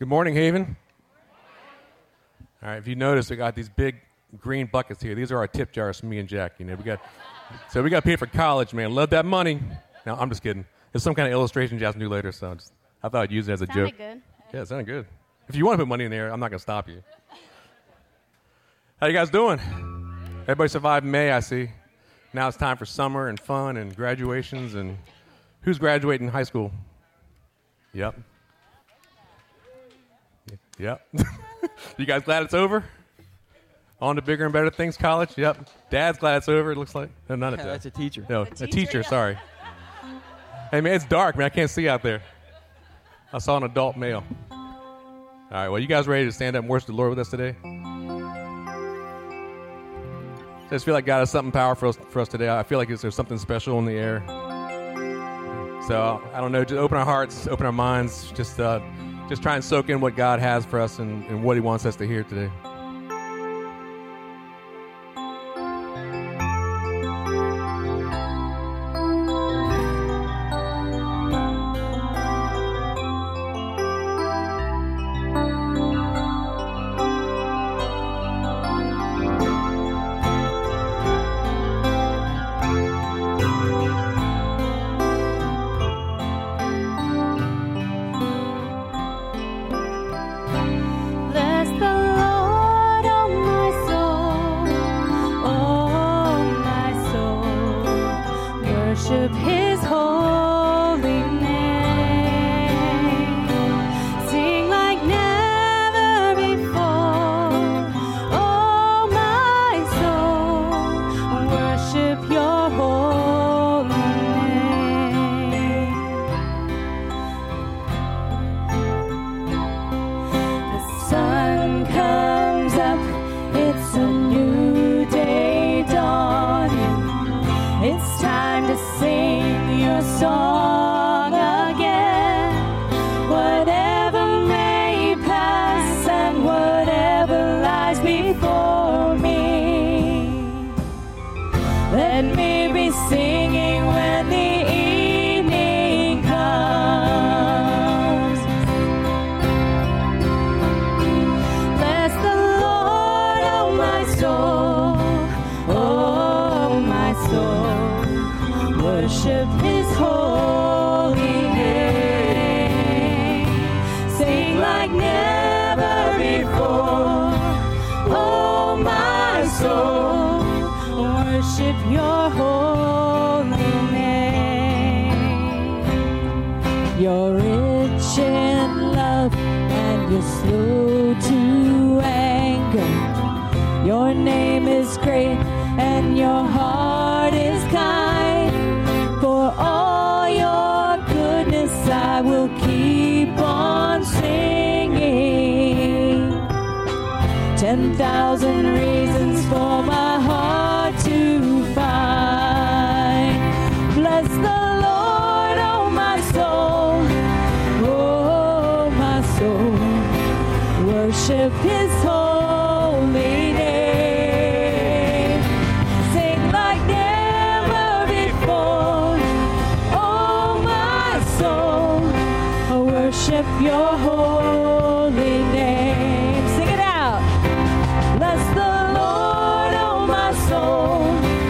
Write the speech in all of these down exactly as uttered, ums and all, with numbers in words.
Good morning, Haven. All right, if you notice, we got these big green buckets here. These are our tip jars for me and Jack. You know, we got so we got to pay for college, man. Love that money. No, I'm just kidding. There's some kind of illustration Jack can do later, so just, I thought I'd use it as a Sounded joke. good. Yeah, it sounded good. If you want to put money in there, I'm not going to stop you. How you guys doing? Everybody survived May, I see. Now it's time for summer and fun and graduations. And who's graduating high school? Yep. Yep. You guys glad it's over? On to bigger and better things, college? Yep. Dad's glad it's over, it looks like. No, not a Yeah, dad. that's a teacher. No, A a teacher, teacher, yeah. sorry. Hey, man, it's dark, man. I can't see out there. I saw an adult male. All right, well, you guys ready to stand up and worship the Lord with us today? I just feel like God has something powerful for us, for us today. I feel like there's something special in the air. So, I don't know, just open our hearts, open our minds, just uh, just try and soak in what God has for us and, and what he wants us to hear today. Bless the Lord, oh my soul, oh my soul, worship his holy name. Sing like never before, oh my soul, worship your holy name. The sun comes up, it's a new day dawning. It's time to sing your song again. Whatever may pass and whatever lies before me, let me be singing when the evening comes. Bless the Lord, oh my soul, oh my soul, worship his holy name. Sing like never before, oh my soul, worship your holy name. You're rich in love and you're slow to anger. Your name is great and your heart is kind. For all your goodness I will keep on singing. Ten thousand reasons for my heart to find. Bless the Lord, oh my soul, oh my soul, worship his holy name. Sing like never before, oh my soul, worship your holy name. Sing it out. Bless the Lord, oh my soul,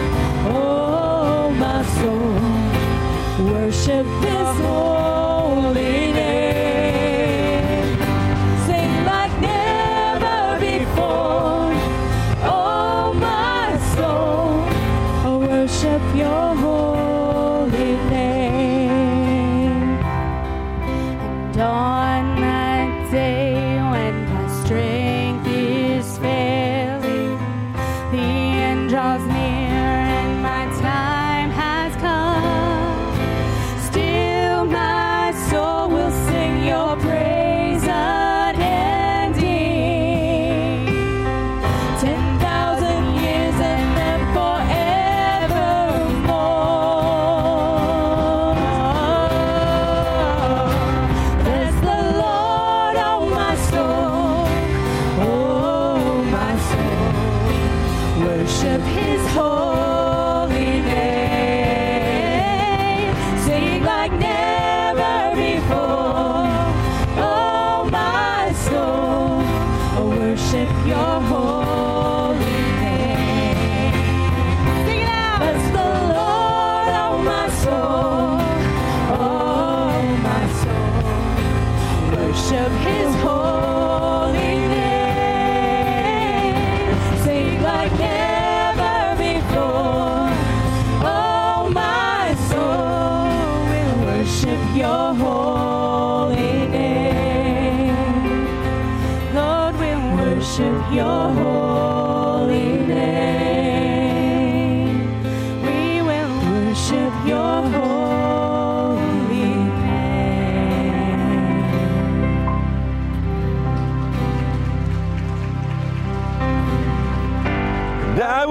oh my soul, worship his holy name. Sing like never before, oh my soul, worship your holy name. And on that day when my strength is failing, the end draws near and my time has come. Still my soul will sing your praise unending. Ten thousand years and then forevermore. Bless the Lord, oh my soul, oh my soul, worship his holy name. Sing like never before, oh my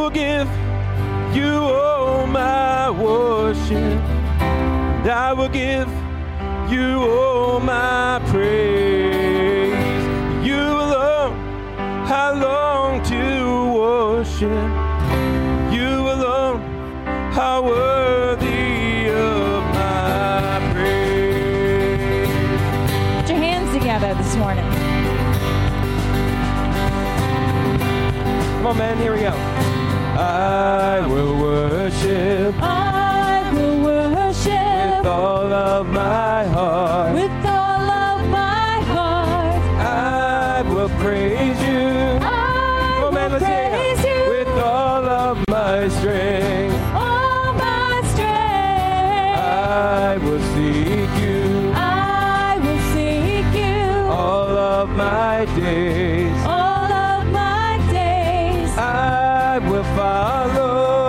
will give you all my worship. And I will give you all my praise. You alone I long to worship. You alone are worthy of my praise. Put your hands together this morning. Come on, man, here we go. I will worship. I will worship With all of my heart. with all of my heart. I will praise you. I Come on, man, will let's hear praise it. you With all of my strength. all my strength. I will seek you. I will seek you All of my days. all of my days. I will follow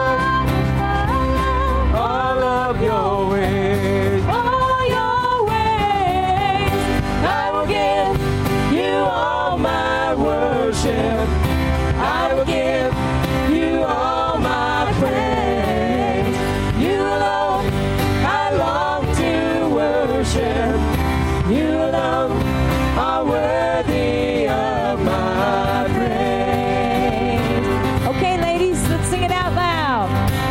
all of your ways. All your ways. I will give you all my worship. I will give you all my praise. You alone I long to worship. You alone are worthy of my praise. Okay, ladies, let's sing it out loud.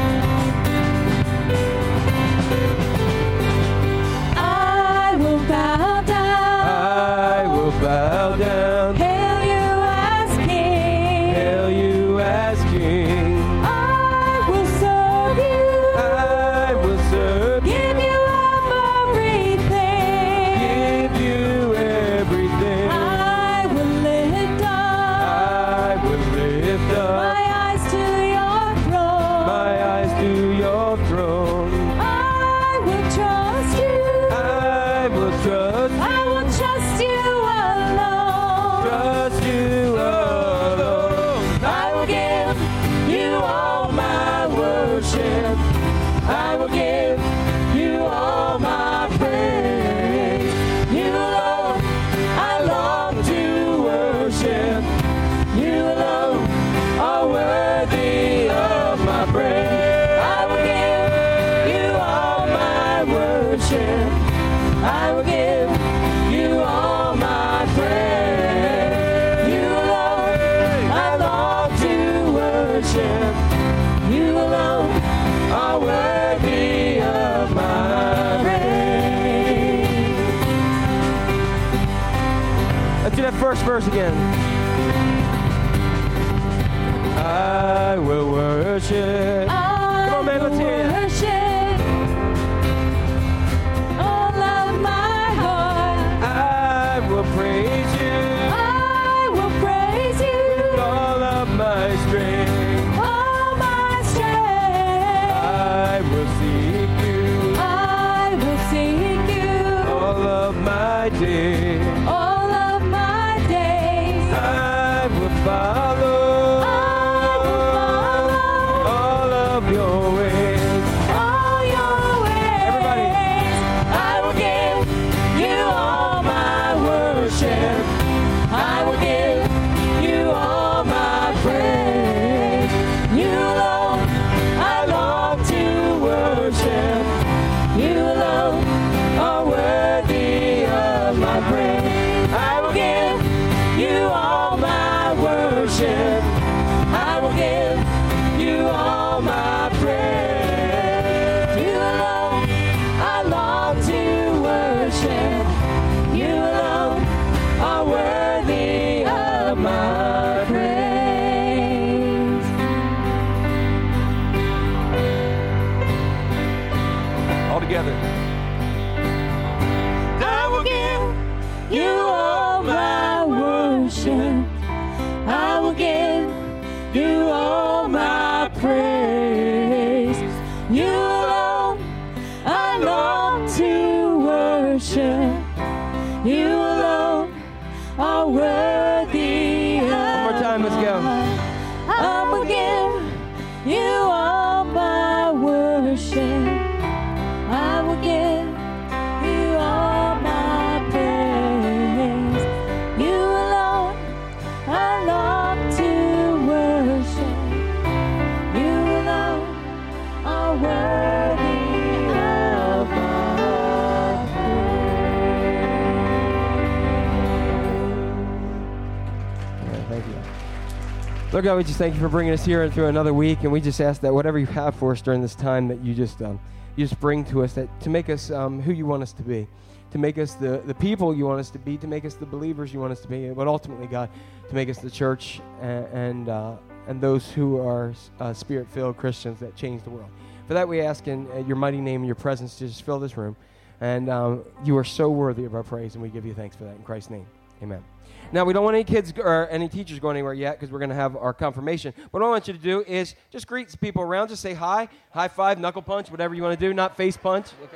I will bow down. I will bow down. Hail you as King. Hail you as King. I will serve you. I will serve you. Give you everything. Give you everything. I will lift I up will lift up my eyes to your throne. my eyes to your throne. I will trust you. I will trust I will trust you alone. trust you alone. I will give you all my worship. I will give you all my praise. You alone I long to worship. You alone are worthy of my praise. I will give you all my worship. I will give you all my praise. You alone I long to worship. You alone are worthy of my praise. Let's do that first verse again. I will worship. I on, man, let's will hear it. worship all of my heart. I will praise you. I will praise you With all of my strength. all my strength. I will seek you. I will seek you All of my days. all of my days. I will follow. I will follow All of your ways. all your ways. Everybody. I will give you all my worship. I will give you all my praise. You alone I long to worship. You alone are worthy of my praise. I will give you all my worship. I will give you all my praise. You alone I long to worship. You alone are worthy of my praise. All together. I will give you all my worship. I will give you all my praise. You alone I long to worship. You alone are worthy of One more time, let's go. I will give you all my worship. I will give you all my praise. You alone I long to worship. Lord God, we just thank you for bringing us here through another week, and we just ask that whatever you have for us during this time, that you just um, you just bring to us, that to make us um, who you want us to be, to make us the, the people you want us to be, to make us the believers you want us to be, but ultimately, God, to make us the church and and, uh, and those who are uh, spirit-filled Christians that change the world. For that, we ask in uh, your mighty name and your presence to just fill this room, and um, you are so worthy of our praise, and we give you thanks for that in Christ's name. Amen. Now, we don't want any kids or any teachers going anywhere yet because we're going to have our confirmation. What I want you to do is just greet the people around. Just say hi, high five, knuckle punch, whatever you want to do, not face punch. Okay.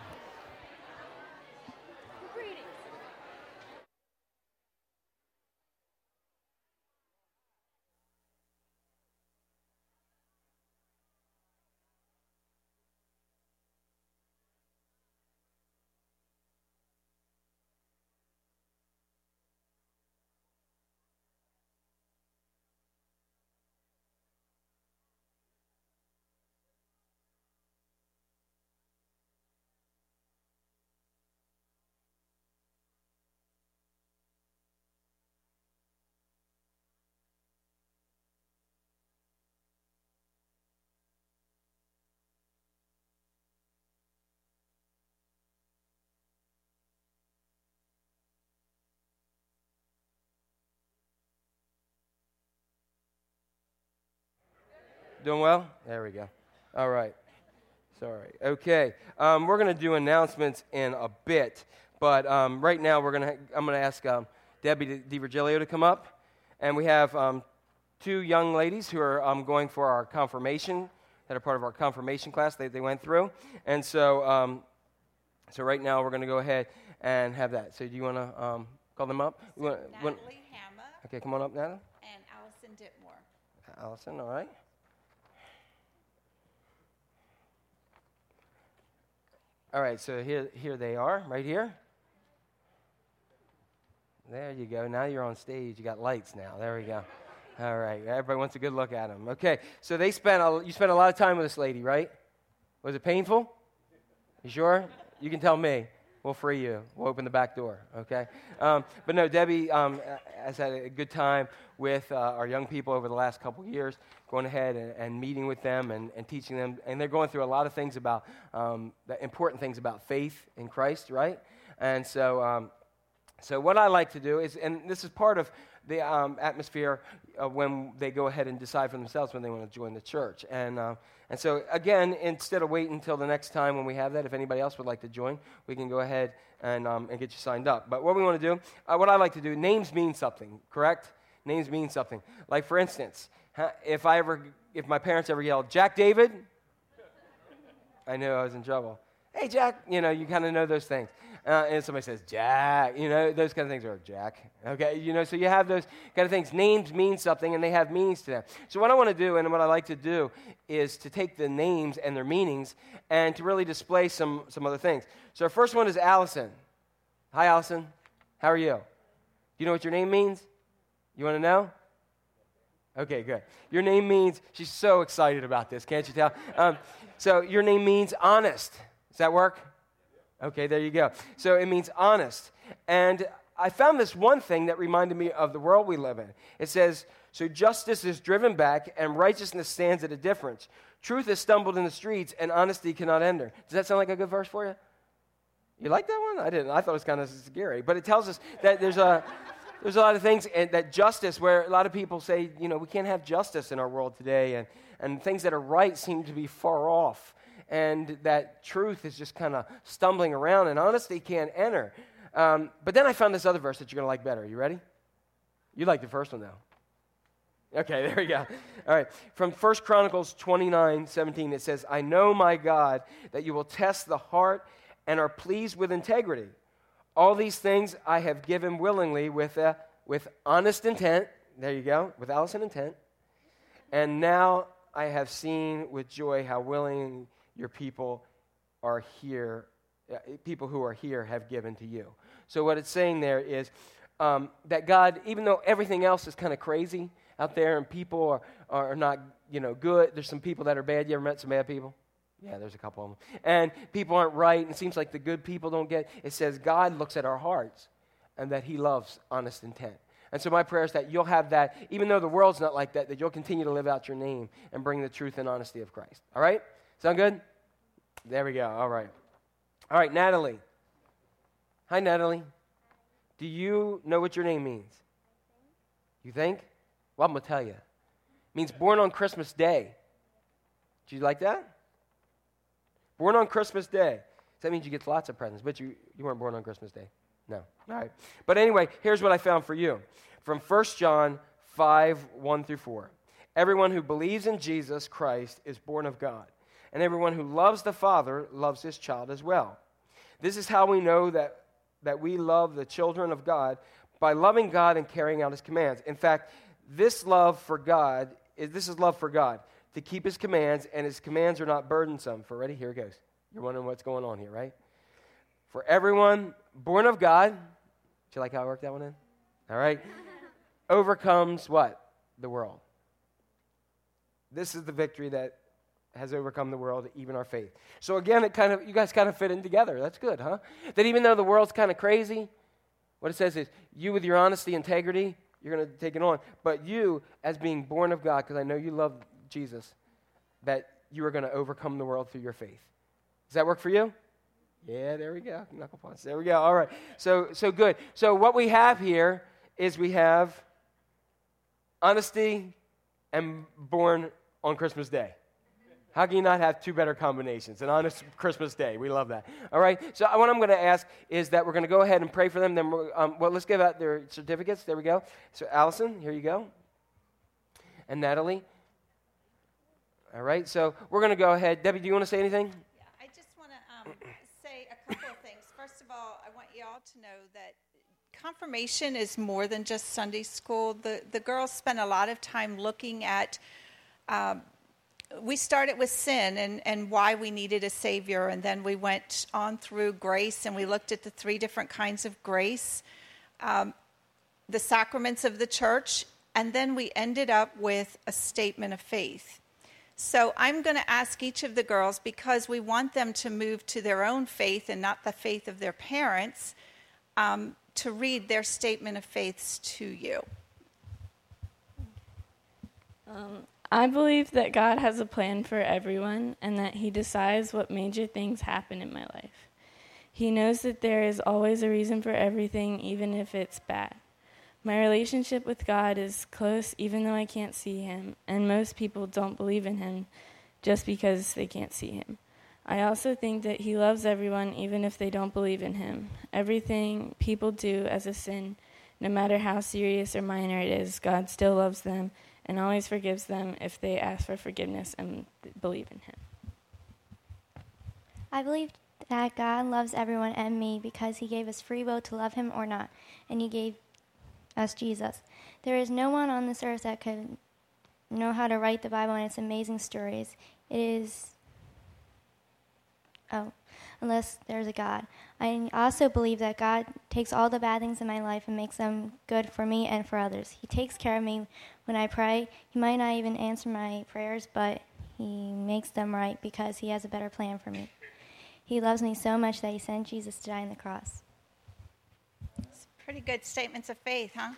Doing well? There we go. All right. Sorry. Okay. Um, we're going to do announcements in a bit, but um, right now we're going to. I'm going to ask um, Debbie DiVirgilio to come up, and we have um, two young ladies who are um, going for our confirmation, that are part of our confirmation class they they went through, and so um, so right now we're going to go ahead and have that. So do you want to um, call them up? So wanna, Natalie want, Hammer. Okay, come on up, Natalie. And Allison Ditmore. Allison, all right. All right, so here, here they are, right here. There you go. Now you're on stage. You got lights now. There we go. All right, everybody wants a good look at them. Okay, so they spent a, you spent a lot of time with this lady, right? Was it painful? You sure? You can tell me. We'll free you. We'll open the back door, okay? Um, but no, Debbie um, has had a good time with uh, our young people over the last couple years, going ahead and, and meeting with them and, and teaching them. And they're going through a lot of things about, um, the important things about faith in Christ, right? And so, um, so what I like to do is, and this is part of the um, atmosphere uh, when they go ahead and decide for themselves when they want to join the church. And uh, and so, again, instead of waiting until the next time when we have that, if anybody else would like to join, we can go ahead and um, and get you signed up. But what we want to do, uh, what I like to do, names mean something, correct? Names mean something. Like, for instance, if I ever, if my parents ever yelled, Jack David, I knew I was in trouble. Hey, Jack, you know, you kind of know those things. Uh, and somebody says, Jack, you know, those kind of things are Jack, okay? You know, so you have those kind of things. Names mean something, and they have meanings to them. So what I want to do, and what I like to do, is to take the names and their meanings and to really display some, some other things. So our first one is Allison. Hi, Allison. How are you? Do you know what your name means? You want to know? Okay, good. Your name means, she's so excited about this, can't you tell? Um, so your name means honest. Does that work? Okay, there you go. So it means honest. And I found this one thing that reminded me of the world we live in. It says, so justice is driven back and righteousness stands at a difference. Truth has stumbled in the streets and honesty cannot enter. Does that sound like a good verse for you? You like that one? I didn't. I thought it was kind of scary. But it tells us that there's a there's a lot of things, and that justice, where a lot of people say, you know, we can't have justice in our world today, and, and things that are right seem to be far off. And that truth is just kind of stumbling around, and honesty can't enter. Um, but then I found this other verse that you're going to like better. You ready? You like the first one, though. Okay, there we go. All right. From First Chronicles twenty-nine seventeen, it says, I know, my God, that you will test the heart and are pleased with integrity. All these things I have given willingly with, a, with honest intent. There you go, with Allison intent. And now I have seen with joy how willing your people are here, uh, people who are here have given to you. So what it's saying there is um, that God, even though everything else is kind of crazy out there and people are, are not, you know, good, there's some people that are bad. You ever met some bad people? Yeah, there's a couple of them. And people aren't right, and it seems like the good people don't get. It says God looks at our hearts and that he loves honest intent. And so my prayer is that you'll have that, even though the world's not like that, that you'll continue to live out your name and bring the truth and honesty of Christ. All right? Sound good? There we go. All right. All right, Natalie. Hi, Natalie. Do you know what your name means? You think? Well, I'm going to tell you. It means born on Christmas Day. Do you like that? Born on Christmas Day. That means you get lots of presents, but you, you weren't born on Christmas Day. No. All right. But anyway, here's what I found for you. From First John five, one through four. Everyone who believes in Jesus Christ is born of God, and everyone who loves the Father loves his child as well. This is how we know that, that we love the children of God, by loving God and carrying out his commands. In fact, this love for God, is, this is love for God, to keep his commands, and his commands are not burdensome. For ready? Here it goes. You're wondering what's going on here, right? For everyone born of God, do you like how I worked that one in? All right. Overcomes what? The world. This is the victory that has overcome the world, even our faith. So again, it kind of, you guys kind of fit in together. That's good, huh? That even though the world's kind of crazy, what it says is, you with your honesty, integrity, you're going to take it on. But you, as being born of God, because I know you love Jesus, that you are going to overcome the world through your faith. Does that work for you? Yeah, there we go. Knuckle punch. There we go. All right. So, so good. So what we have here is we have honesty and born on Christmas Day. How can you not have two better combinations? An honest Christmas Day. We love that. All right. So what I'm going to ask is that we're going to go ahead and pray for them. Then, we're, um, well, let's give out their certificates. There we go. So Allison, here you go. And Natalie. All right. So we're going to go ahead. Debbie, do you want to say anything? Yeah, I just want to um, say a couple of things. First of all, I want you all to know that confirmation is more than just Sunday school. The the girls spent a lot of time looking at. Um, We started with sin and, and why we needed a Savior, and then we went on through grace, and we looked at the three different kinds of grace, um, the sacraments of the church, and then we ended up with a statement of faith. So I'm going to ask each of the girls, because we want them to move to their own faith and not the faith of their parents, um, to read their statement of faiths to you. Um, I believe that God has a plan for everyone and that he decides what major things happen in my life. He knows that there is always a reason for everything, even if it's bad. My relationship with God is close even though I can't see him, and most people don't believe in him just because they can't see him. I also think that he loves everyone even if they don't believe in him. Everything people do as a sin, no matter how serious or minor it is, God still loves them and always forgives them if they ask for forgiveness and believe in him. I believe that God loves everyone and me because he gave us free will to love him or not, and he gave us Jesus. There is no one on this earth that could know how to write the Bible and its amazing stories. It is, oh, unless there's a God. I also believe that God takes all the bad things in my life and makes them good for me and for others. He takes care of me when I pray. He might not even answer my prayers, but he makes them right because he has a better plan for me. He loves me so much that he sent Jesus to die on the cross. It's pretty good statements of faith, huh?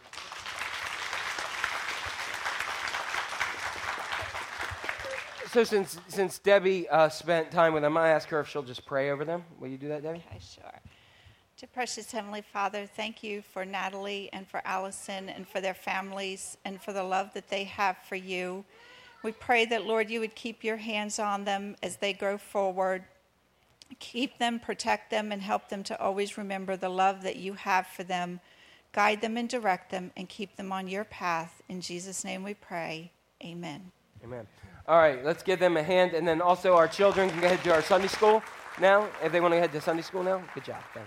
So since since Debbie uh, spent time with them, I ask her if she'll just pray over them. Will you do that, Debbie? Okay, sure. Dear precious Heavenly Father, thank you for Natalie and for Allison and for their families and for the love that they have for you. We pray that, Lord, you would keep your hands on them as they grow forward. Keep them, protect them, and help them to always remember the love that you have for them. Guide them and direct them and keep them on your path. In Jesus' name we pray. Amen. Amen. All right, let's give them a hand. And then also our children can go ahead to our Sunday school now. If they want to head to Sunday school now, good job. Thanks.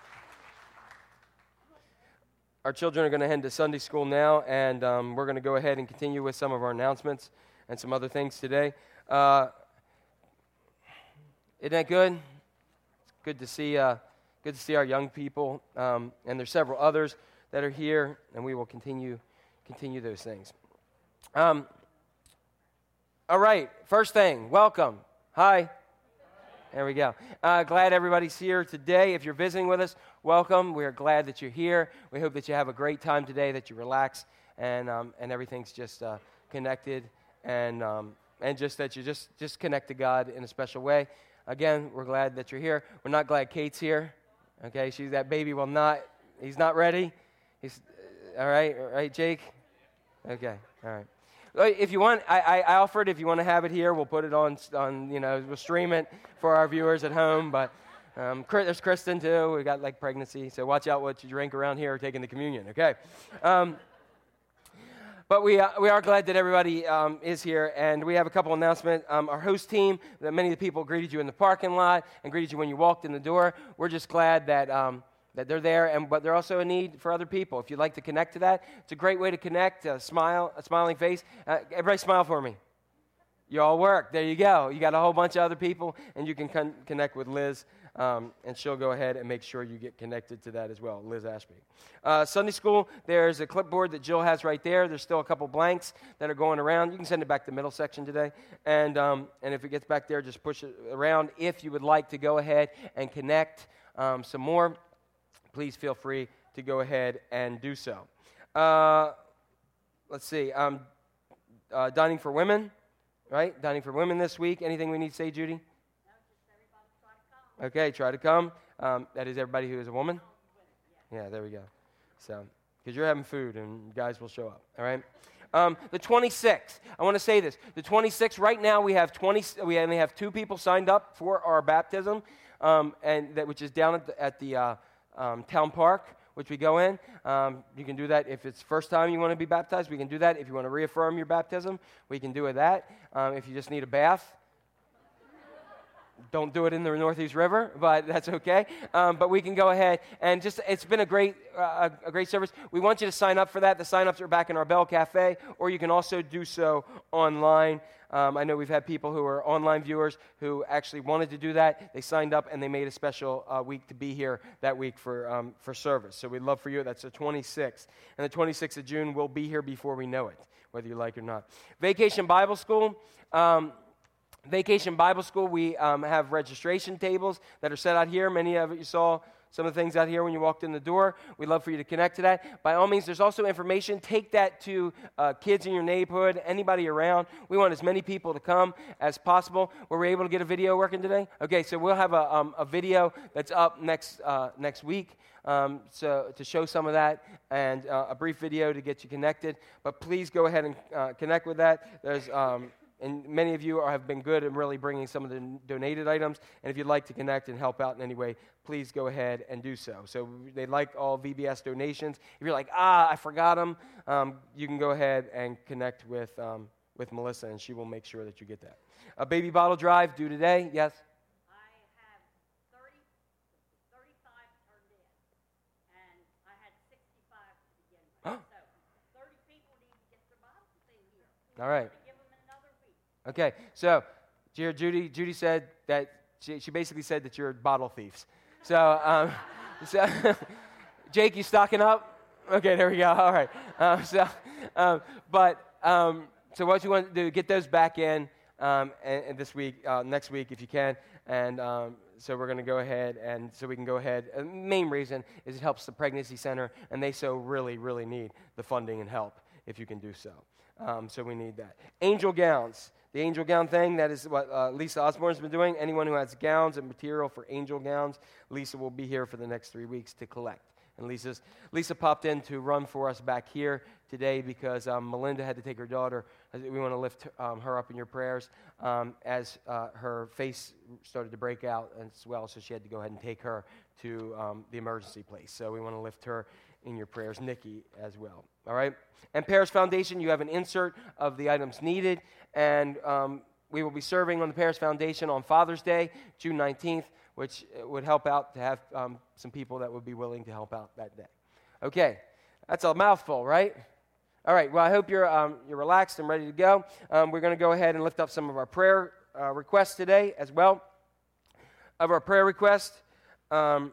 Our children are going to head to Sunday school now, and um, we're going to go ahead and continue with some of our announcements and some other things today. Uh, isn't that good? It's good to see, uh, good to see our young people, um, and there's several others that are here, and we will continue continue those things. Um, all right, first thing, welcome. Hi. There we go. Uh, glad everybody's here today. If you're visiting with us, welcome. We are glad that you're here. We hope that you have a great time today, that you relax, and um, and everything's just uh, connected, and um, and just that you just just connect to God in a special way. Again, we're glad that you're here. We're not glad Kate's here. Okay, she's that baby. Will not. He's not ready. He's uh, all right. All right, Jake. Okay. All right. If you want, I, I, I offered. If you want to have it here, we'll put it on. On you know, we'll stream it for our viewers at home. But um, there's Kristen too. We got like pregnancy, so watch out what you drink around here taking the communion. Okay. Um, but we uh, we are glad that everybody um, is here, and we have a couple announcements. Um, our host team, that many of the people greeted you in the parking lot and greeted you when you walked in the door. We're just glad that. Um, that they're there, and but they're also a need for other people. If you'd like to connect to that, it's a great way to connect, a smile, a smiling face. Uh, everybody smile for me. You all work. There you go. You got a whole bunch of other people, and you can con- connect with Liz, um, and she'll go ahead and make sure you get connected to that as well, Liz Ashby. Uh, Sunday school, there's a clipboard that Jill has right there. There's still a couple blanks that are going around. You can send it back to the middle section today, and, um, and if it gets back there, just push it around. If you would like to go ahead and connect um, some more, please feel free to go ahead and do so. Uh, let's see. Um, uh, dining for women, right? Dining for women this week. Anything we need to say, Judy? No, just everybody try to come. Okay, try to come. Um, that is everybody who is a woman? Yeah, there we go. So, because you're having food and guys will show up, all right? Um, the twenty-sixth, I want to say this. The twenty-sixth, right now we have twenty. We only have two people signed up for our baptism, um, and that which is down at the, at the uh, Um, town park, which we go in. Um, you can do that if it's first time you want to be baptized. We can do that. If you want to reaffirm your baptism, we can do it that. Um, if you just need a bath, don't do it in the Northeast River, but that's okay. Um, but we can go ahead and just, it's been a great uh, a great service. We want you to sign up for that. The sign-ups are back in our Bell Cafe, or you can also do so online. Um, I know we've had people who are online viewers who actually wanted to do that. They signed up, and they made a special uh, week to be here that week for um, for service. So we'd love for you. That's the twenty-sixth. And the twenty-sixth of June, we'll be here before we know it, whether you like it or not. Vacation Bible School. Um, Vacation Bible School, we um, have registration tables that are set out here. Many of you saw some of the things out here when you walked in the door. We'd love for you to connect to that. By all means, there's also information. Take that to uh, kids in your neighborhood, anybody around. We want as many people to come as possible. Were we able to get a video working today? Okay, so we'll have a, um, a video that's up next uh, next week. Um, so to show some of that, and uh, a brief video to get you connected. But please go ahead and uh, connect with that. There's... Um, And many of you are, have been good in really bringing some of the donated items. And if you'd like to connect and help out in any way, please go ahead and do so. So they like all V B S donations. If you're like, ah, I forgot them, um, you can go ahead and connect with um, with Melissa, and she will make sure that you get that. A baby bottle drive due today. Yes? I have thirty, thirty-five turned in, and I had sixty-five to begin with. So thirty people need to get their bottles in here. All right. Okay, so dear Judy, Judy said that she, she basically said that you're bottle thieves. So, um, so Jake, you stocking up? Okay, there we go. All right. Um, so, um, but um, so what you want to do? Get those back in um, and, and this week, uh, next week, if you can. And um, so we're going to go ahead, and so we can go ahead. And the main reason is it helps the pregnancy center, and they so really, really need the funding and help if you can do so. Um, so we need that. Angel gowns. The angel gown thing, that is what uh, Lisa Osborne's been doing. Anyone who has gowns and material for angel gowns, Lisa will be here for the next three weeks to collect. And Lisa's, Lisa popped in to run for us back here today because um, Melinda had to take her daughter. We want to lift um, her up in your prayers um, as uh, her face started to break out as well, so she had to go ahead and take her to um, the emergency place. So we want to lift her in your prayers, Nikki as well. All right? And Paris Foundation, you have an insert of the items needed, and um, we will be serving on the Paris Foundation on Father's Day, June nineteenth, which would help out to have um, some people that would be willing to help out that day. Okay, that's a mouthful, right? All right, well, I hope you're, um, you're relaxed and ready to go. Um, we're going to go ahead and lift up some of our prayer uh, requests today as well. Of our prayer request, um,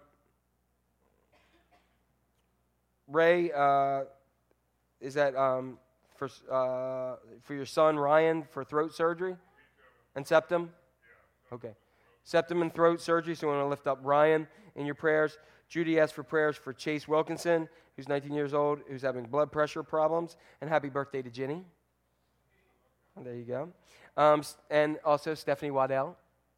Ray, uh, is that um, for uh, for your son Ryan for throat surgery and septum? Okay. septum and throat surgery, so we want to lift up Ryan in your prayers. Judy asked for prayers for Chase Wilkinson, who's nineteen years old, who's having blood pressure problems. And happy birthday to Ginny. Oh, there you go. Um, and also Stephanie Waddell.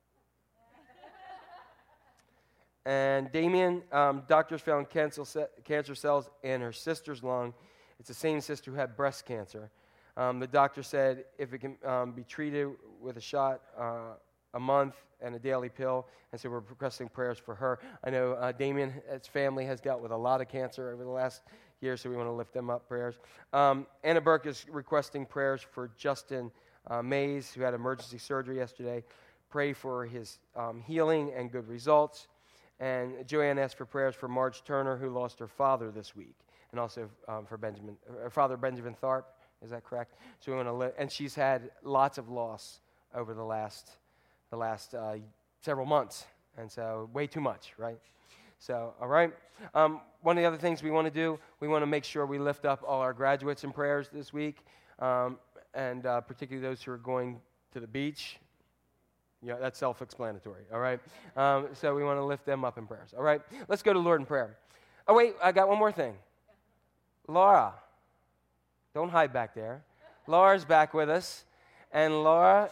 And Damien, um, doctors found cancer, ce- cancer cells in her sister's lung. It's the same sister who had breast cancer. Um, the doctor said if it can um, be treated with a shot uh, a month and a daily pill, and so we're requesting prayers for her. I know uh, Damien, his family, has dealt with a lot of cancer over the last year, so we want to lift them up prayers. Um, Anna Burke is requesting prayers for Justin uh, Mays, who had emergency surgery yesterday. Pray for his um, healing and good results. And Joanne asked for prayers for Marge Turner, who lost her father this week, and also um, for Benjamin, her father Benjamin Tharp. Is that correct? So we want to li- and she's had lots of loss over the last the last uh, several months, and so way too much, right? So, all right. Um, one of the other things we want to do, we want to make sure we lift up all our graduates in prayers this week, um, and uh, particularly those who are going to the beach. Yeah, that's self-explanatory, all right? Um, so we want to lift them up in prayers, all right? Let's go to Lord in prayer. Oh, wait, I got one more thing. Laura, don't hide back there. Laura's back with us, and Laura...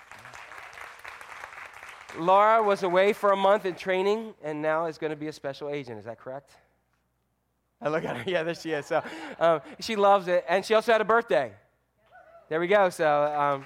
Laura was away for a month in training, and now is going to be a special agent. Is that correct? I look at her. Yeah, there she is. So um, she loves it, and she also had a birthday. There we go. So, um,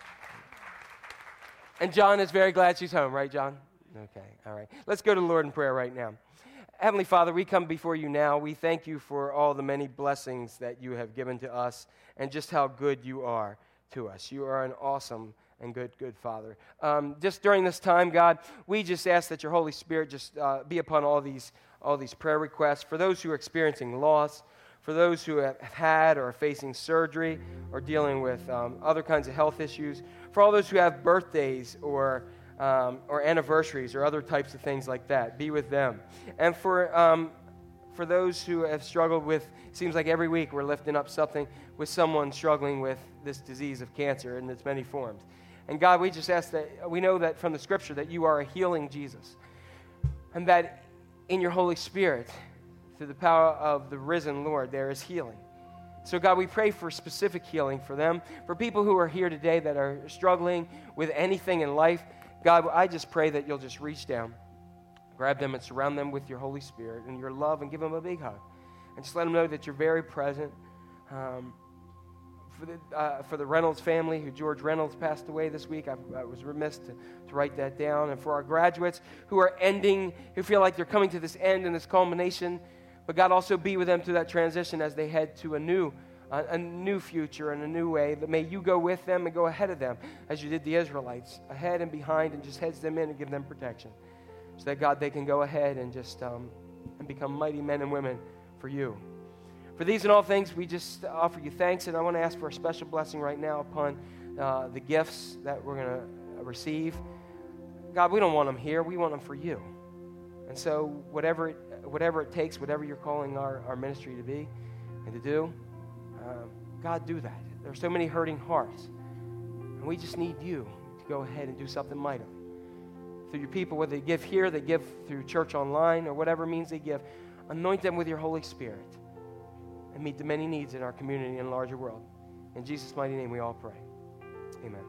and John is very glad she's home, right, John? Okay. All right. Let's go to the Lord in prayer right now. Heavenly Father, we come before you now. We thank you for all the many blessings that you have given to us, and just how good you are to us. You are an awesome and good, good Father. Um, just during this time, God, we just ask that your Holy Spirit just uh, be upon all these, all these prayer requests. For those who are experiencing loss, for those who have had or are facing surgery or dealing with um, other kinds of health issues, for all those who have birthdays or um, or anniversaries or other types of things like that, be with them. And for um, for those who have struggled with, it seems like every week we're lifting up something with someone struggling with this disease of cancer in its many forms. And God, we just ask that, we know that from the Scripture that you are a healing Jesus. And that in your Holy Spirit, through the power of the risen Lord, there is healing. So God, we pray for specific healing for them. For people who are here today that are struggling with anything in life, God, I just pray that you'll just reach down, grab them and surround them with your Holy Spirit and your love, and give them a big hug. And just let them know that you're very present. Um, For the, uh, for the Reynolds family, who George Reynolds passed away this week, I, I was remiss to, to write that down. And for our graduates who are ending, who feel like they're coming to this end and this culmination, but God, also be with them through that transition as they head to a new, uh, a new future and a new way. That may you go with them and go ahead of them, as you did the Israelites, ahead and behind, and just heads them in and give them protection, so that God, they can go ahead and just um, and become mighty men and women for you. For these and all things, we just offer you thanks, and I want to ask for a special blessing right now upon uh, the gifts that we're going to receive. God, we don't want them here. We want them for you. And so whatever it, whatever it takes, whatever you're calling our, our ministry to be and to do, um, God, do that. There are so many hurting hearts, and we just need you to go ahead and do something mightily. Through your people, whether they give here, they give through church online, or whatever means they give, anoint them with your Holy Spirit, and meet the many needs in our community and larger world. In Jesus' mighty name we all pray. Amen.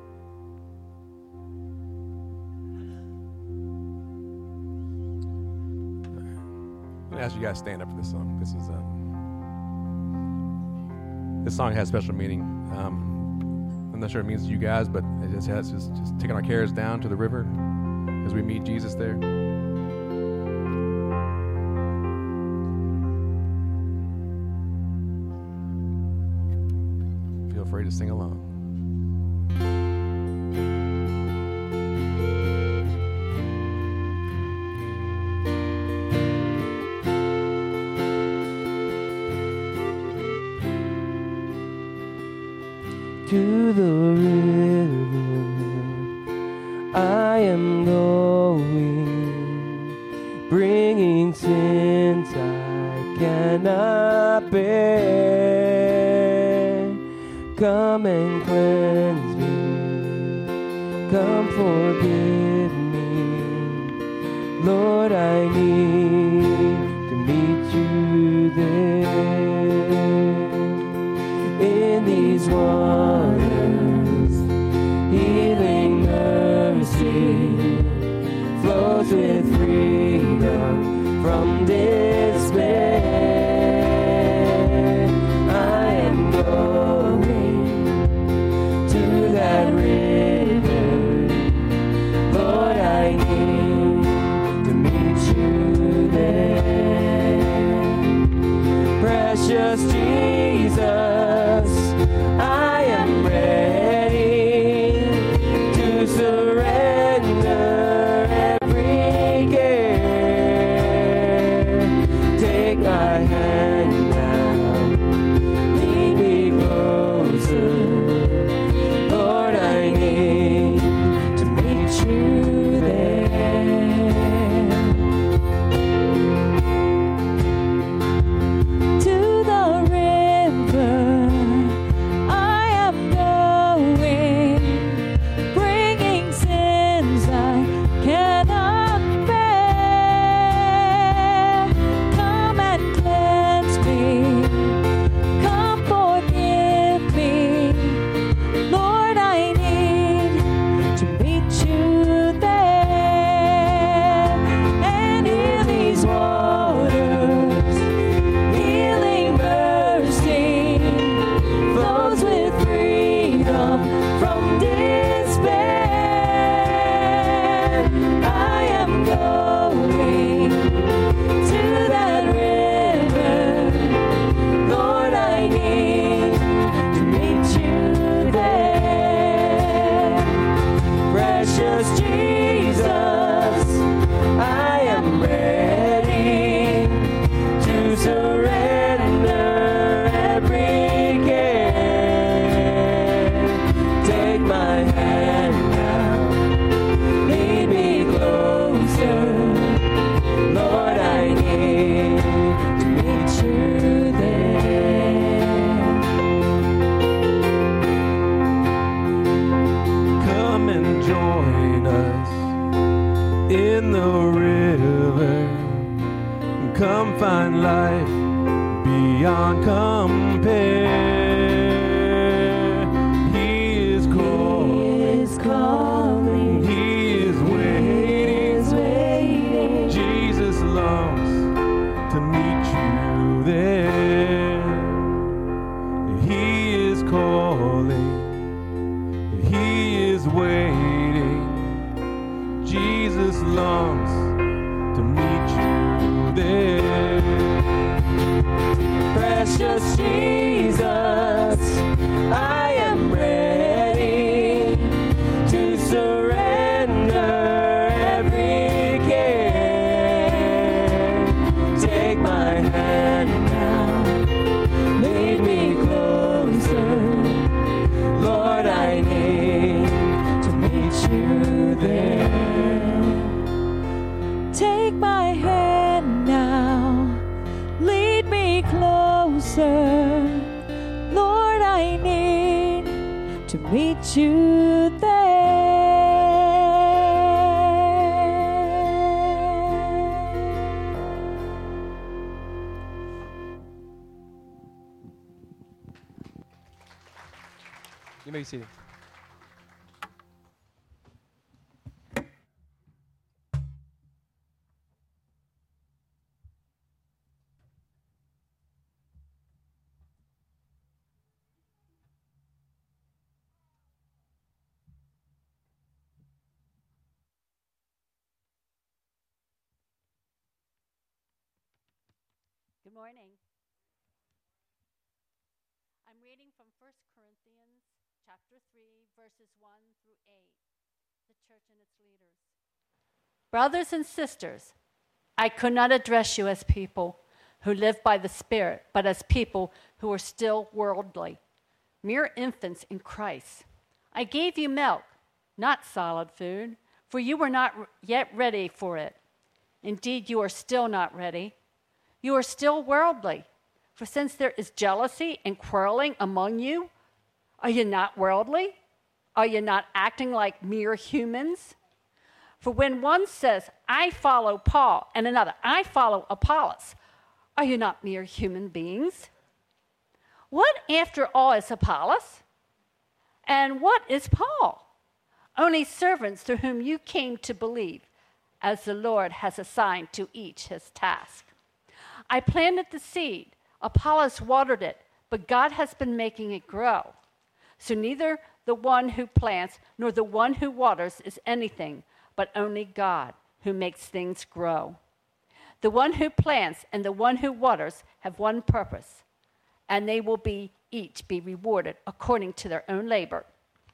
I'm going to ask you guys to stand up for this song. This is um, this song has special meaning. Um, I'm not sure it means to you guys, but it just has just, just taking our cares down to the river as we meet Jesus there. Feel free to sing along. To the river I am going, bringing sins I cannot bear. Come and cleanse me, come forgive me, Lord, I need to meet you there. In these waters, healing mercy flows with freedom from despair. I am going to that river. Lord, I need to meet you there. Precious Jesus, I am ready to surrender every care. Take my hand now, lead me closer. Lord, I need to meet you there. To the river I am going, bringing sins I cannot bear. Come and cleanse me, come forgive me. Lord, I need to meet you there. And in these waters, healing mercy flows with freedom from despair. I am going to that river. Lord, I need to meet you there. Precious Jesus, I am ready to surrender every care. Take my hand now, lead me closer. Lord, I need to meet you there. Come and join us in the river. Come find life beyond compare. He is calling. He is waiting. Jesus longs to meet you there. He is calling. He is waiting. Jesus longs to meet you there. Precious Jesus, I am ready to surrender every care. Take my hand now, lead me closer. Lord, I need to meet you there. Take my hand now, lead me closer. Lord, I need to meet you there. You may be seated. Good morning. I'm reading from First Corinthians chapter three, verses one through eight, the church and its leaders. Brothers and sisters, I could not address you as people who live by the Spirit, but as people who are still worldly, mere infants in Christ. I gave you milk, not solid food, for you were not yet ready for it. Indeed, you are still not ready. You are still worldly. For since there is jealousy and quarreling among you, are you not worldly? Are you not acting like mere humans? For when one says, I follow Paul, and another, I follow Apollos, are you not mere human beings? What, after all, is Apollos? And what is Paul? Only servants through whom you came to believe, as the Lord has assigned to each his task. I planted the seed, Apollos watered it, but God has been making it grow. So neither the one who plants nor the one who waters is anything, but only God who makes things grow. The one who plants and the one who waters have one purpose, and they will be each be rewarded according to their own labor.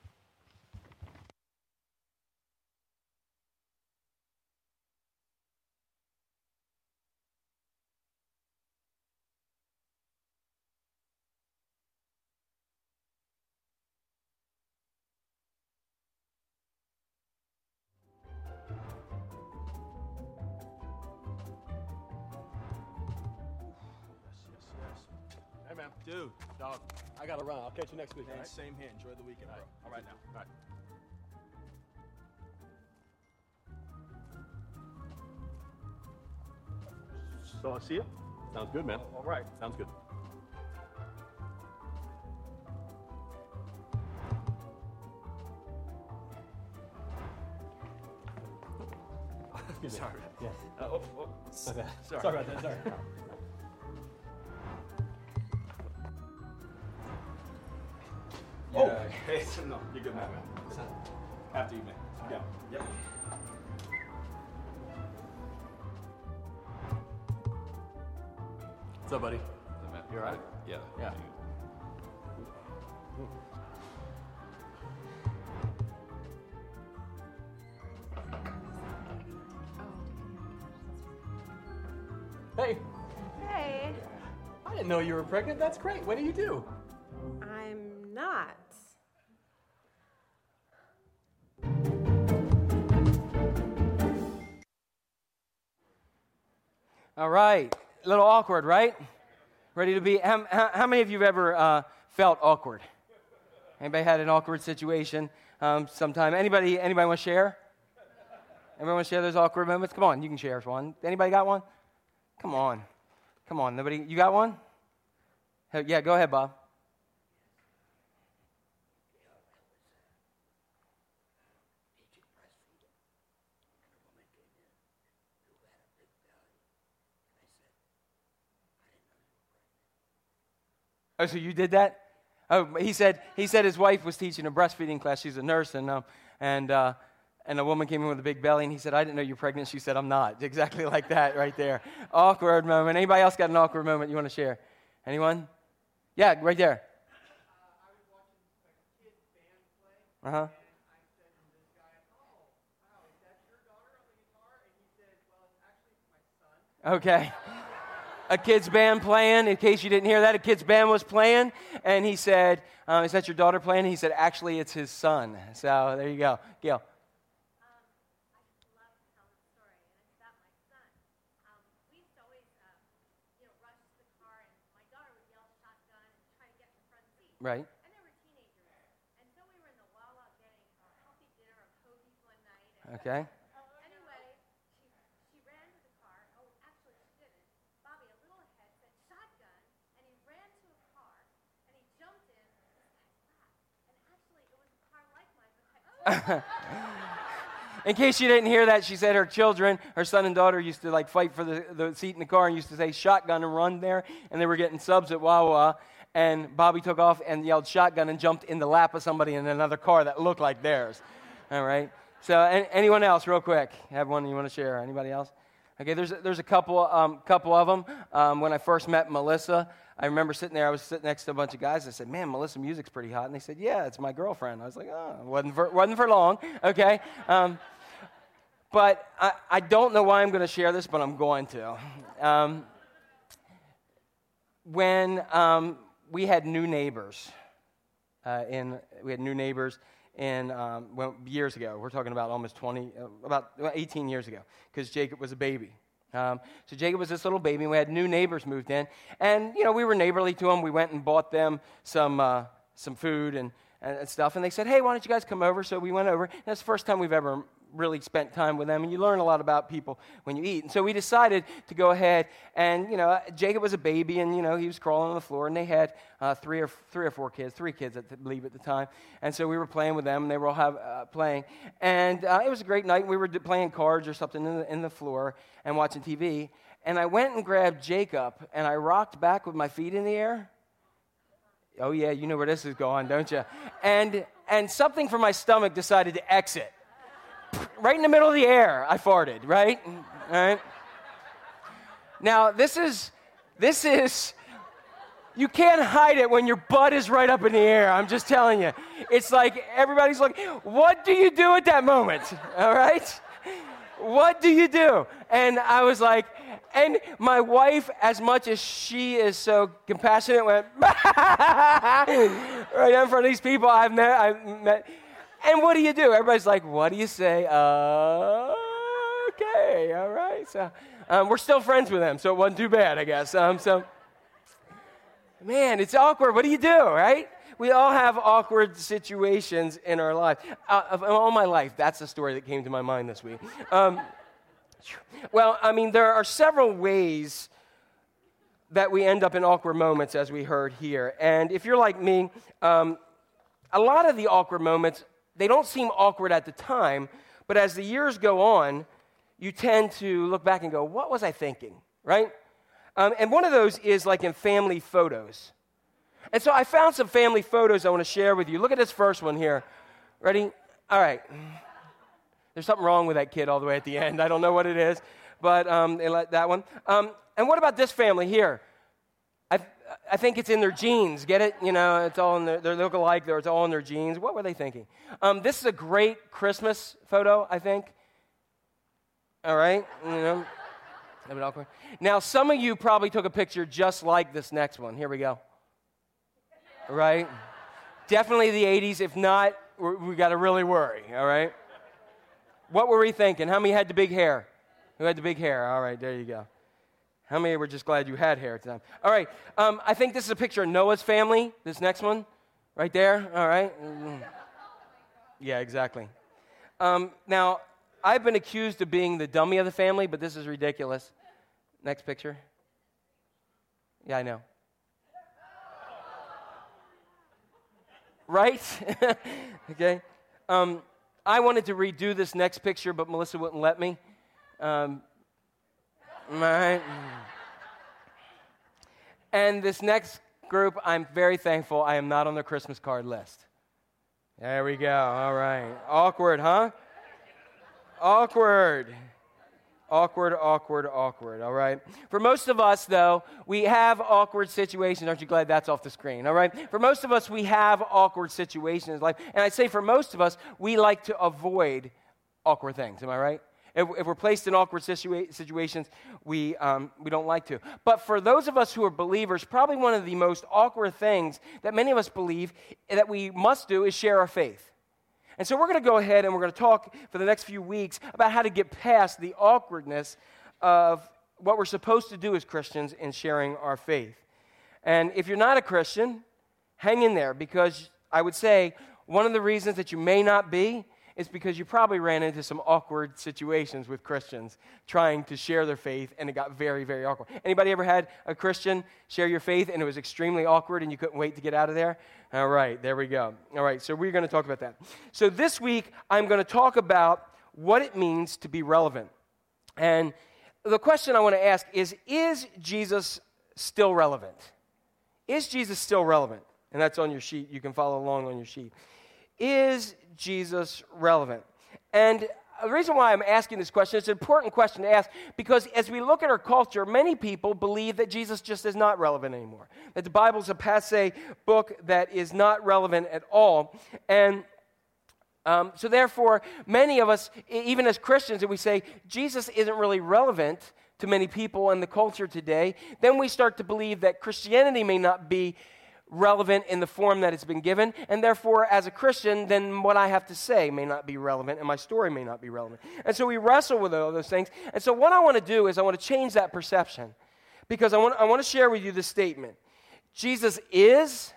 Hey, man. Dude, Dog, I got to run. I'll catch you next week. man, all right? same here. Enjoy the weekend, bro. All right now. All right. So I see you. Sounds good, man. All right. Sounds good. Sorry. Yes. Uh, oh, oh. Okay. Sorry. Sorry about that. Sorry. Oh, hey, so no, you're good, man. After you, man. Yeah. Yep. What's up, buddy? You all right? Yeah. Yeah. Hey, Hey, I didn't know you were pregnant. That's great. What do you do? I'm not. All right. A little awkward, right? Ready to be, how, how, how many of you have ever uh, felt awkward? Anybody had an awkward situation um, sometime? Anybody, anybody want to share? Everyone want to share those awkward moments? Come on, you can share one. Anybody got one? Come on. Come on, nobody, you got one? Yeah, go ahead, Bob. Oh, so you did that? Oh, he said he said his wife was teaching a breastfeeding class. She's a nurse, and um, and uh, and a woman came in with a big belly, and he said, "I didn't know you're pregnant." She said, "I'm not." Exactly like that, right there. Awkward moment. Anybody else got an awkward moment you want to share? Anyone? Yeah, right there. Uh huh. Okay. A kid's band playing. In case you didn't hear that, a kid's band was playing, and he said, um, "Is that your daughter playing?" He said, "Actually, it's his son." So there you go, Gail. Right. And they were teenagers. And so we were in the Wawa getting a healthy dinner of hoagies one night. And Okay. anyway, she she ran to the car. Oh, actually, she didn't. Bobby, a little ahead, said shotgun, and he ran to a car, and he jumped in this guy's lap. And actually, it was a car like mine, but I In case you didn't hear that, she said her children, her son and daughter, used to like fight for the, the seat in the car and used to say shotgun and run there, and they were getting subs at Wawa. And Bobby took off and yelled shotgun and jumped in the lap of somebody in another car that looked like theirs. All right. So, an, anyone else, real quick? Have one you want to share? Anybody else? Okay. There's a, there's a couple um, couple of them. Um, when I first met Melissa, I remember sitting there. I was sitting next to a bunch of guys. I said, "Man, Melissa, music's pretty hot." And they said, "Yeah, it's my girlfriend." I was like, "Oh, wasn't for wasn't for long." Okay. Um, but I, I don't know why I'm going to share this, but I'm going to. Um, when um, we had new neighbors. Uh, in we had new neighbors in um, well, years ago. We're talking about almost twenty, uh, about eighteen years ago, because Jacob was a baby. Um, so Jacob was this little baby, and we had new neighbors moved in, and you know we were neighborly to them. We went and bought them some uh, some food and, and stuff, and they said, "Hey, why don't you guys come over?" So we went over. And that's the first time we've ever really spent time with them, and you learn a lot about people when you eat. And so we decided to go ahead, and, you know, Jacob was a baby, and, you know, he was crawling on the floor, and they had uh, three or three or four kids, three kids, I believe, at the time. And so we were playing with them, and they were all have, uh, playing. And uh, it was a great night. We were playing cards or something in the, in the floor and watching T V. And I went and grabbed Jacob, and I rocked back with my feet in the air. Oh, yeah, you know where this is going, don't you? And and something from my stomach decided to exit. Right in the middle of the air, I farted, right? All right. Now, this is, this is, you can't hide it when your butt is right up in the air. I'm just telling you. It's like everybody's like, what do you do at that moment? All right? What do you do? And I was like, and my wife, as much as she is so compassionate, went right in front of these people I've met. I've met. And what do you do? Everybody's like, what do you say? Uh, okay, all right. So um, we're still friends with them, so it wasn't too bad, I guess. Um, so, man, it's awkward. What do you do, right? We all have awkward situations in our life. Uh, of all my life, that's the story that came to my mind this week. Um, well, I mean, there are several ways that we end up in awkward moments, as we heard here. And if you're like me, um, a lot of the awkward moments, they don't seem awkward at the time, but as the years go on, you tend to look back and go, what was I thinking, right? Um, and one of those is like in family photos. And so I found some family photos I want to share with you. Look at this first one here. Ready? All right. There's something wrong with that kid all the way at the end. I don't know what it is, but um, they let that one. Um, and what about this family here? I I think it's in their genes. Get it? You know, it's all in their, they look alike. It's all in their genes. What were they thinking? Um, this is a great Christmas photo, I think. All right. You know, a bit awkward. Now, some of you probably took a picture just like this next one. Here we go. Right? Definitely the eighties. If not, we're, we got to really worry, all right? What were we thinking? How many had the big hair? Who had the big hair? All right, there you go. How many were just glad you had hair at the time? All right, um, I think this is a picture of Noah's family, this next one, right there, all right? Yeah, exactly. Um, now, I've been accused of being the dummy of the family, but this is ridiculous. Next picture. Yeah, I know. Right? Okay. Um, I wanted to redo this next picture, but Melissa wouldn't let me. Um, right. And this next group, I'm very thankful I am not on the Christmas card list. There we go. All right. Awkward, huh? Awkward. Awkward, awkward, awkward, all right? For most of us, though, we have awkward situations. Aren't you glad that's off the screen, all right? For most of us, we have awkward situations in life. And I say for most of us, we like to avoid awkward things. Am I right? If, if we're placed in awkward situa- situations, we, um, we don't like to. But for those of us who are believers, probably one of the most awkward things that many of us believe that we must do is share our faith. And so we're going to go ahead and we're going to talk for the next few weeks about how to get past the awkwardness of what we're supposed to do as Christians in sharing our faith. And if you're not a Christian, hang in there, because I would say one of the reasons that you may not be is because you probably ran into some awkward situations with Christians trying to share their faith, and it got very, very awkward. Anybody ever had a Christian share your faith and it was extremely awkward and you couldn't wait to get out of there? All right, there we go. All right, so we're going to talk about that. So this week, I'm going to talk about what it means to be relevant. And the question I want to ask is, is Jesus still relevant? Is Jesus still relevant? And that's on your sheet. You can follow along on your sheet. Is Jesus relevant? And the reason why I'm asking this question, it's an important question to ask, because as we look at our culture, many people believe that Jesus just is not relevant anymore, that the Bible's a passé book that is not relevant at all. And um, so therefore, many of us, even as Christians, if we say Jesus isn't really relevant to many people in the culture today, then we start to believe that Christianity may not be relevant in the form that it's been given, and therefore, as a Christian, then what I have to say may not be relevant, and my story may not be relevant. And so we wrestle with all those things. And so what I want to do is I want to change that perception, because I want, I want to share with you this statement. Jesus is,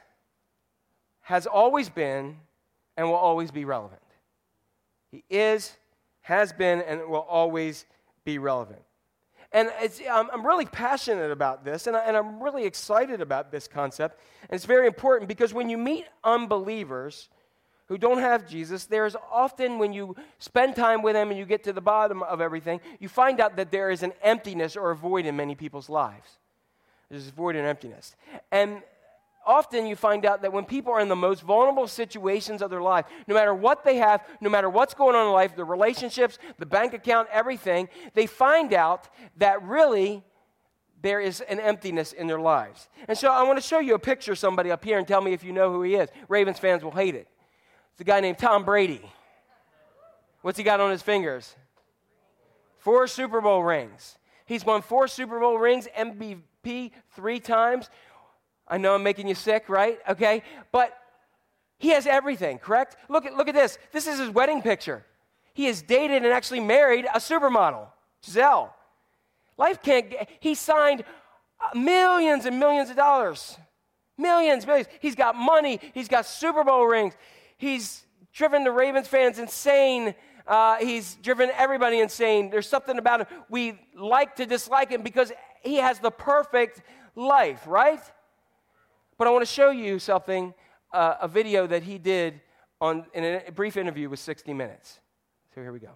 has always been, and will always be relevant. He is, has been and will always be relevant. And it's, I'm, I'm really passionate about this, and, I, and I'm really excited about this concept. And it's very important because when you meet unbelievers who don't have Jesus, there's often, when you spend time with them and you get to the bottom of everything, you find out that there is an emptiness or a void in many people's lives. There's a void and emptiness. And often you find out that when people are in the most vulnerable situations of their life, no matter what they have, no matter what's going on in life, the relationships, the bank account, everything, they find out that really there is an emptiness in their lives. And so I want to show you a picture of somebody up here and tell me if you know who he is. Ravens fans will hate it. It's a guy named Tom Brady. What's he got on his fingers? Four Super Bowl rings. He's won four Super Bowl rings, M V P three times. I know I'm making you sick, right? Okay, but he has everything, correct? Look at look at this. This is his wedding picture. He has dated and actually married a supermodel, Giselle. Life can't get, he signed millions and millions of dollars. Millions, millions. He's got money. He's got Super Bowl rings. He's driven the Ravens fans insane. Uh, he's driven everybody insane. There's something about him. We like to dislike him because he has the perfect life, right? But I want to show you something, uh, a video that he did on in a brief interview with sixty minutes. So here we go.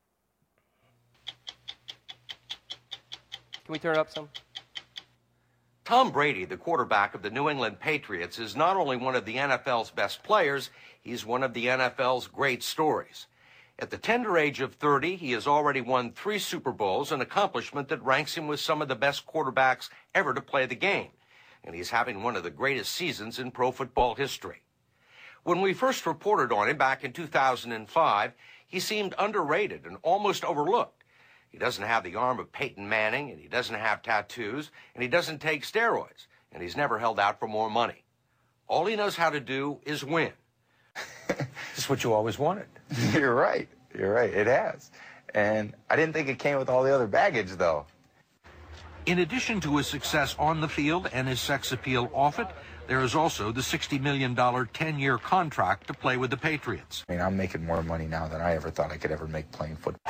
Can we turn it up some? Tom Brady, the quarterback of the New England Patriots, is not only one of the N F L's best players, he's one of the N F L's great stories. At the tender age of thirty, he has already won three Super Bowls, an accomplishment that ranks him with some of the best quarterbacks ever to play the game. And he's having one of the greatest seasons in pro football history. When we first reported on him back in two thousand five, he seemed underrated and almost overlooked. He doesn't have the arm of Peyton Manning, and he doesn't have tattoos, and he doesn't take steroids, and he's never held out for more money. All he knows how to do is win. This is what you always wanted. You're right. You're right. It has. And I didn't think it came with all the other baggage, though. In addition to his success on the field and his sex appeal off it, there is also the sixty million dollars ten-year contract to play with the Patriots. I mean, I'm making more money now than I ever thought I could ever make playing football.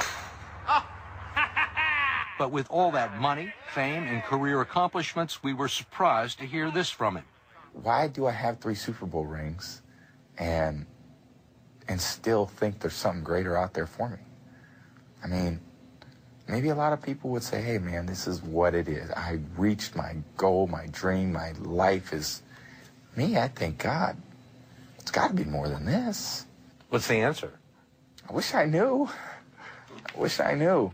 But with all that money, fame, and career accomplishments, we were surprised to hear this from him. Why do I have three Super Bowl rings and and still think there's something greater out there for me? I mean, maybe a lot of people would say, hey, man, this is what it is. I reached my goal, my dream, my life is... Me, I think, God, it's got to be more than this. What's the answer? I wish I knew. I wish I knew.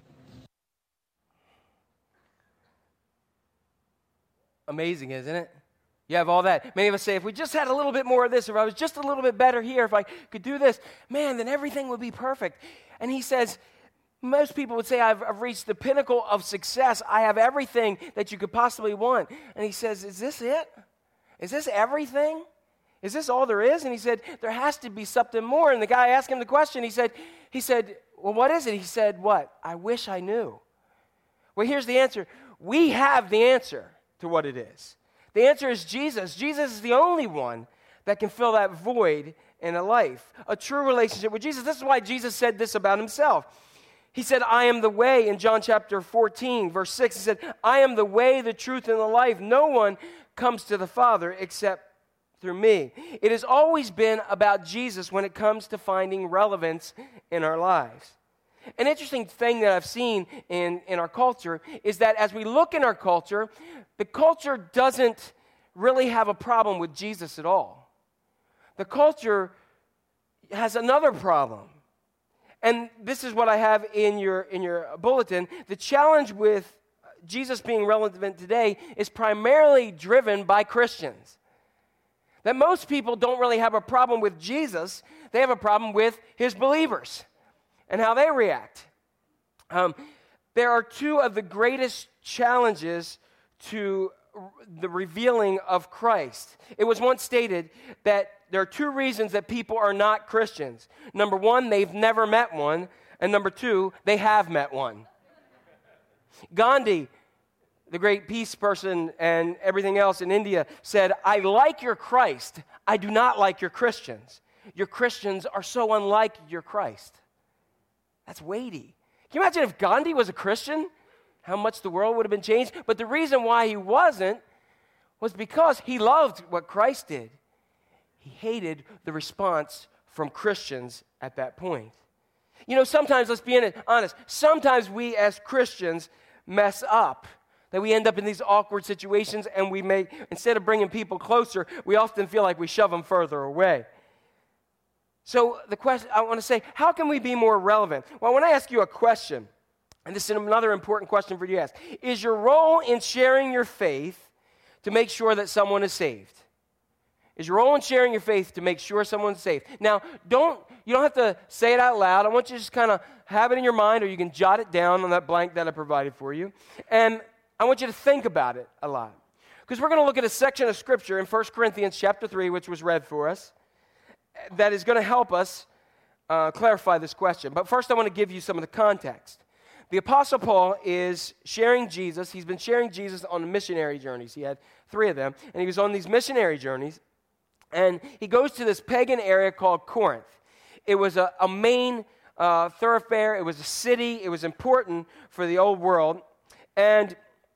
Amazing, isn't it? You have all that. Many of us say, if we just had a little bit more of this, if I was just a little bit better here, if I could do this, man, then everything would be perfect. And he says, most people would say, I've, I've reached the pinnacle of success. I have everything that you could possibly want. And he says, is this it? Is this everything? Is this all there is? And he said, there has to be something more. And the guy asked him the question. He said, he said, well, what is it? He said, what? I wish I knew. Well, here's the answer. We have the answer to what it is. The answer is Jesus. Jesus is the only one that can fill that void in a life, a true relationship with Jesus. This is why Jesus said this about himself. He said, I am the way in John chapter fourteen, verse six. He said, I am the way, the truth, and the life. No one comes to the Father except through me. It has always been about Jesus when it comes to finding relevance in our lives. An interesting thing that I've seen in, in our culture is that as we look in our culture, the culture doesn't really have a problem with Jesus at all. The culture has another problem. And this is what I have in your, in your bulletin. The challenge with Jesus being relevant today is primarily driven by Christians. That most people don't really have a problem with Jesus. They have a problem with his believers and how they react. Um, there are two of the greatest challenges to the revealing of Christ. It was once stated that there are two reasons that people are not Christians. Number one, they've never met one. And number two, they have met one. Gandhi, the great peace person and everything else in India, said, I like your Christ. I do not like your Christians. Your Christians are so unlike your Christ. That's weighty. Can you imagine if Gandhi was a Christian? How much the world would have been changed? But the reason why he wasn't was because he loved what Christ did. He hated the response from Christians at that point. You know, sometimes, let's be honest, sometimes we as Christians mess up. That we end up in these awkward situations and we may, instead of bringing people closer, we often feel like we shove them further away. So the question, I want to say, how can we be more relevant? Well, when I ask you a question, and this is another important question for you to ask, is your role in sharing your faith to make sure that someone is saved? Is your role in sharing your faith to make sure someone's saved? Now, don't you don't have to say it out loud. I want you to just kind of have it in your mind, or you can jot it down on that blank that I provided for you. And I want you to think about it a lot. Because we're going to look at a section of Scripture in First Corinthians chapter three, which was read for us, that is going to help us uh, clarify this question. But first, I want to give you some of the context. The Apostle Paul is sharing Jesus. He's been sharing Jesus on missionary journeys. He had three of them, and he was on these missionary journeys. And he goes to this pagan area called Corinth. It was a, a main uh, thoroughfare. It was a city. It was important for the old world. And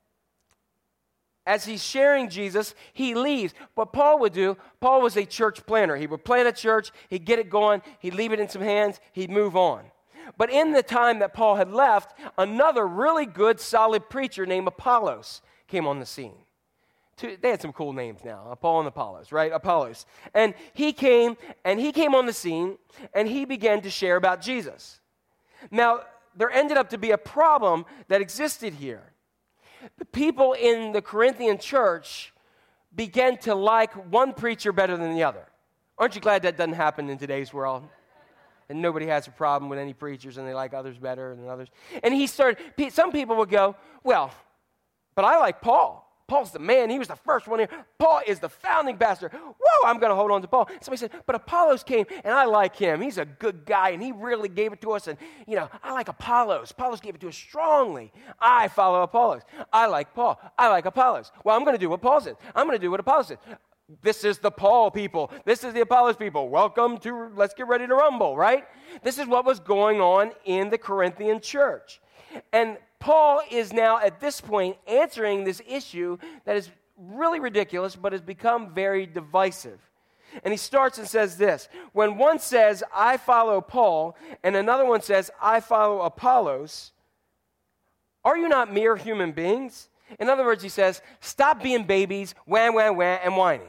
as he's sharing Jesus, he leaves. What Paul would do, Paul was a church planner. He would plant a church, he'd get it going, he'd leave it in some hands, he'd move on. But in the time that Paul had left, another really good, solid preacher named Apollos came on the scene. Two, they had some cool names now, Paul and Apollos, right? Apollos. And he came, and he came on the scene, and he began to share about Jesus. Now, there ended up to be a problem that existed here. The people in the Corinthian church began to like one preacher better than the other. Aren't you glad that doesn't happen in today's world? And nobody has a problem with any preachers, and they like others better than others. And he started, some people would go, well, but I like Paul. Paul's the man. He was the first one here. Paul is the founding pastor. Whoa, I'm going to hold on to Paul. Somebody said, but Apollos came, and I like him. He's a good guy, and he really gave it to us. And, you know, I like Apollos. Apollos gave it to us strongly. I follow Apollos. I like Paul. I like Apollos. Well, I'm going to do what Paul said. I'm going to do what Apollos said. This is the Paul people. This is the Apollos people. Welcome to, let's get ready to rumble, right? This is what was going on in the Corinthian church. And Paul is now, at this point, answering this issue that is really ridiculous, but has become very divisive. And he starts and says this: when one says, I follow Paul, and another one says, I follow Apollos, are you not mere human beings? In other words, he says, stop being babies, wham, wham, wham, and whining.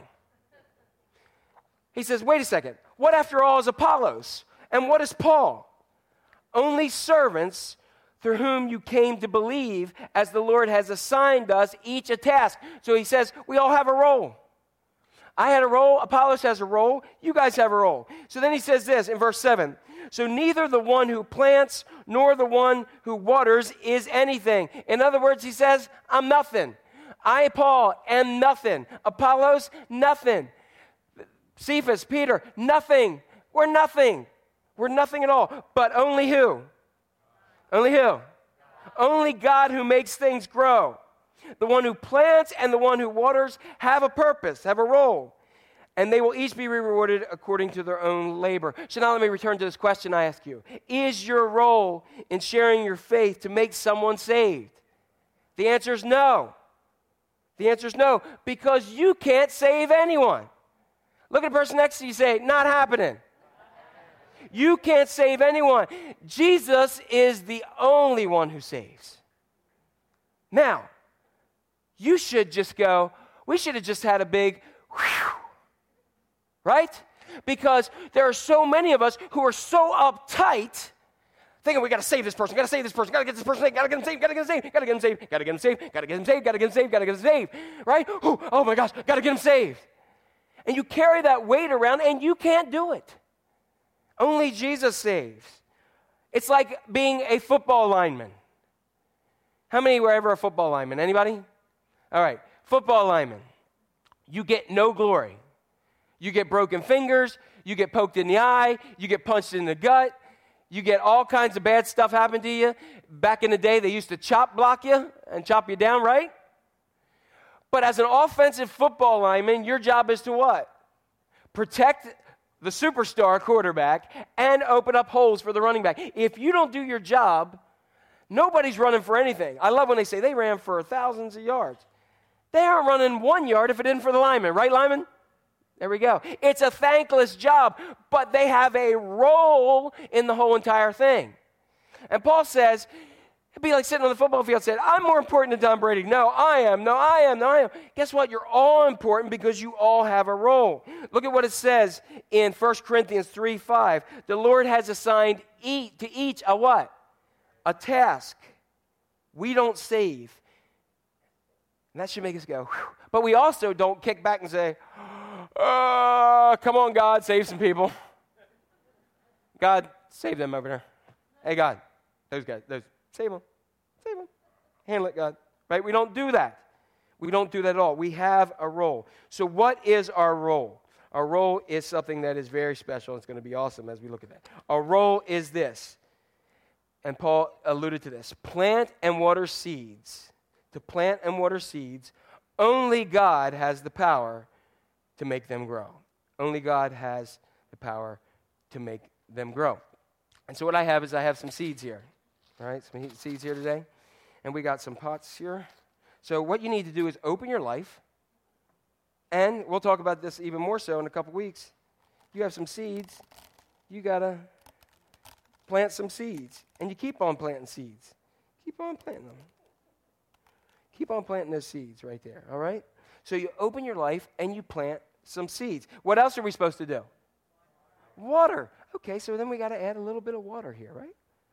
He says, wait a second, what after all is Apollos? And what is Paul? Only servants through whom you came to believe, as the Lord has assigned us each a task. So he says, we all have a role. I had a role, Apollos has a role, you guys have a role. So then he says this in verse seven, so neither the one who plants nor the one who waters is anything. In other words, he says, I'm nothing. I, Paul, am nothing. Apollos, nothing. Cephas, Peter, nothing. We're nothing. We're nothing at all. But only who? Only who? Only God who makes things grow. The one who plants and the one who waters have a purpose, have a role. And they will each be rewarded according to their own labor. So now let me return to this question I ask you. Is your role in sharing your faith to make someone saved? The answer is no. The answer is no, because you can't save anyone. Look at the person next to you and say, not happening. You can't save anyone. Jesus is the only one who saves. Now, you should just go, we should have just had a big whew, right? Because there are so many of us who are so uptight, thinking we got to save this person, got to save this person, got to get this person saved, got to get them saved, got to get them saved, got to get them saved, got to get them saved, got to get them saved, got to get them saved, got to get them saved, right? Ooh, oh my gosh, got to get them saved. And you carry that weight around and you can't do it. Only Jesus saves. It's like being a football lineman. How many were ever a football lineman? Anybody? All right, football lineman. You get no glory. You get broken fingers, you get poked in the eye, you get punched in the gut, you get all kinds of bad stuff happen to you. Back in the day, they used to chop block you and chop you down, right? But as an offensive football lineman, your job is to what? Protect the superstar quarterback and open up holes for the running back. If you don't do your job, nobody's running for anything. I love when they say they ran for thousands of yards. They aren't running one yard if it isn't for the lineman. Right, lineman? There we go. It's a thankless job, but they have a role in the whole entire thing. And Paul says, it'd be like sitting on the football field and saying, I'm more important than Tom Brady. No, I am. No, I am. No, I am. Guess what? You're all important because you all have a role. Look at what it says in First Corinthians three five. The Lord has assigned each, to each a what? A task. We don't save. And that should make us go, whew. But we also don't kick back and say, oh, come on, God, save some people. God, save them over there. Hey, God, those guys, those, save them. Save them. Handle it, God. Right? We don't do that. We don't do that at all. We have a role. So what is our role? Our role is something that is very special. It's going to be awesome as we look at that. Our role is this. And Paul alluded to this. Plant and water seeds. To plant and water seeds. Only God has the power to make them grow. Only God has the power to make them grow. And so what I have is I have some seeds here. All right, some seeds here today. And we got some pots here. So what you need to do is open your life. And we'll talk about this even more so in a couple weeks. You have some seeds. You got to plant some seeds. And you keep on planting seeds. Keep on planting them. Keep on planting those seeds right there, all right? So you open your life and you plant some seeds. What else are we supposed to do? Water. Okay, so then we got to add a little bit of water here, right?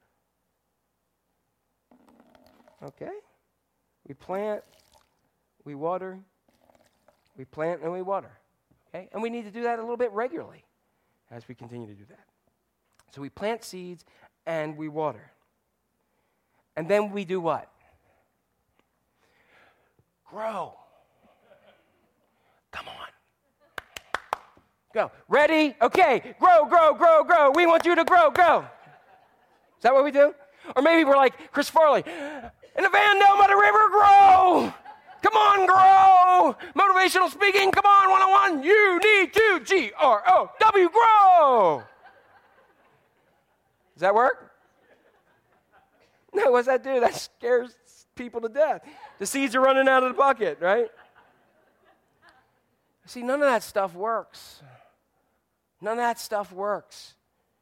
Okay. We plant, we water, we plant and we water. Okay? And we need to do that a little bit regularly as we continue to do that. So we plant seeds and we water. And then we do what? Grow. Come on. Go. Ready? Okay. Grow, grow, grow, grow. We want you to grow. Go. Is that what we do? Or maybe we're like Chris Farley. In the van down by the river, grow. Come on, grow. Motivational speaking. Come on, one oh one. You need to. G R O W. Grow. Does that work? No, what's that do? That scares people to death. The seeds are running out of the bucket, right? See, none of that stuff works. None of that stuff works.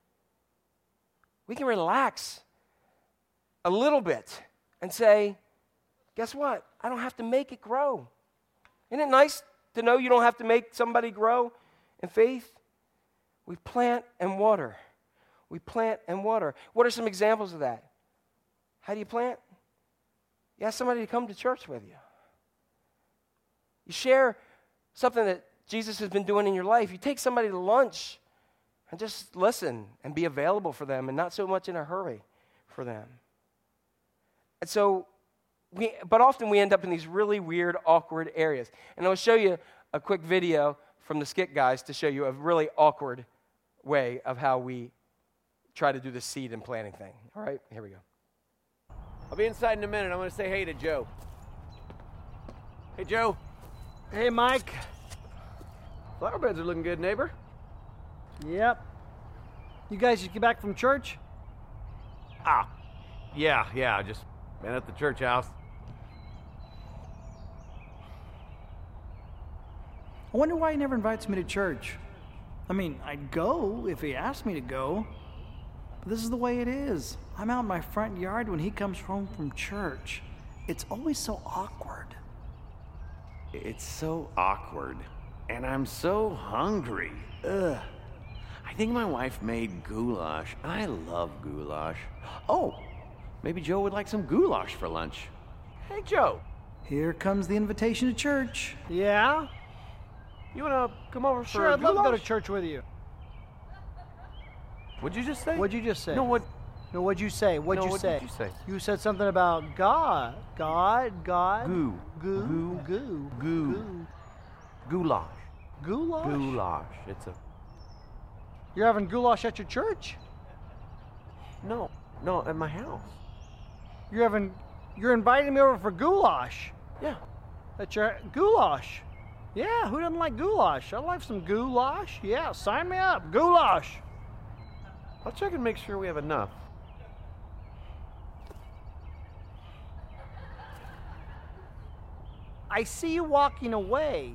We can relax a little bit and say, guess what? I don't have to make it grow. Isn't it nice to know you don't have to make somebody grow in faith? We plant and water. We plant and water. What are some examples of that? How do you plant? You ask somebody to come to church with you. You share something that Jesus has been doing in your life. You take somebody to lunch and just listen and be available for them and not so much in a hurry for them. And so, we, but often we end up in these really weird, awkward areas. And I'll show you a quick video from the Skit guys to show you a really awkward way of how we try to do the seed and planting thing. All right, here we go. I'll be inside in a minute. I'm going to say hey to Joe. Hey, Joe. Hey, Mike. Flower beds are looking good, neighbor. Yep. You guys just get back from church? Ah, yeah, yeah. I just been at the church house. I wonder why he never invites me to church. I mean, I'd go if he asked me to go. But this is the way it is. I'm out in my front yard when he comes home from church. It's always so awkward. It's so awkward. And I'm so hungry. Ugh. I think my wife made goulash. I love goulash. Oh, maybe Joe would like some goulash for lunch. Hey, Joe. Here comes the invitation to church. Yeah? You want to come over for Sure, a I'd love goulash? to go to church with you. What'd you just say? What'd you just say? No, what? No, what'd you say? What'd No, you what say? did you say? You said something about God. God, God. Goo. Goo. Goo. Goo. Goo. Goo. Goulash. Goulash? Goulash. It's a... You're having goulash at your church? No. No, at my house. You're having... You're inviting me over for goulash? Yeah. At your... Goulash? Yeah, who doesn't like goulash? I like some goulash. Yeah, sign me up. Goulash. I'll check and make sure we have enough. I see you walking away.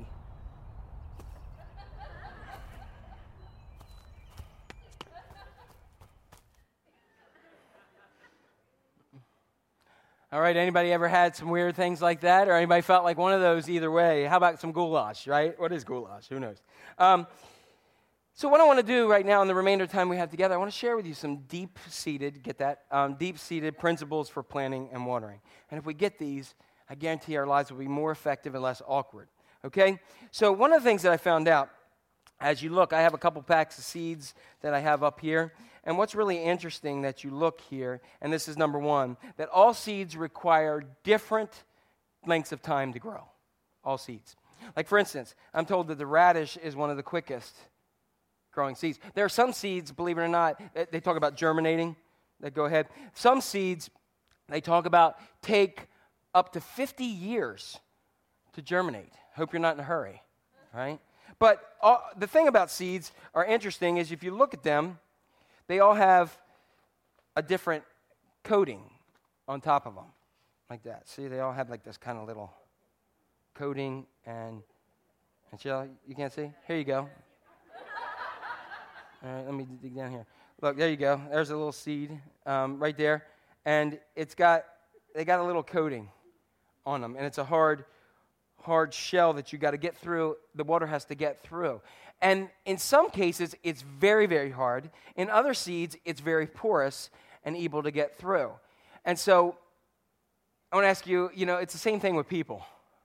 All right, anybody ever had some weird things like that? Or anybody felt like one of those either way? How about some goulash, right? What is goulash? Who knows? Um, so what I want to do right now in the remainder of time we have together, I want to share with you some deep-seated, get that, um, deep-seated principles for planting and watering. And if we get these, I guarantee our lives will be more effective and less awkward, okay? So one of the things that I found out, as you look, I have a couple packs of seeds that I have up here. And what's really interesting that you look here, and this is number one, that all seeds require different lengths of time to grow. All seeds. Like, for instance, I'm told that the radish is one of the quickest growing seeds. There are some seeds, believe it or not, they talk about germinating. They go ahead. Some seeds, they talk about take up to fifty years to germinate. Hope you're not in a hurry, right? But all, the thing about seeds are interesting is if you look at them, they all have a different coating on top of them, like that. See, they all have like this kind of little coating, and, and Jill, you can't see? Here you go. All right, let me dig down here. Look, there you go. There's a little seed um, right there, and it's got, they got a little coating on them, and it's a hard, hard shell that you got to get through. The water has to get through. And in some cases, it's very, very hard. In other seeds, it's very porous and able to get through. And so I want to ask you, you know, it's the same thing with people.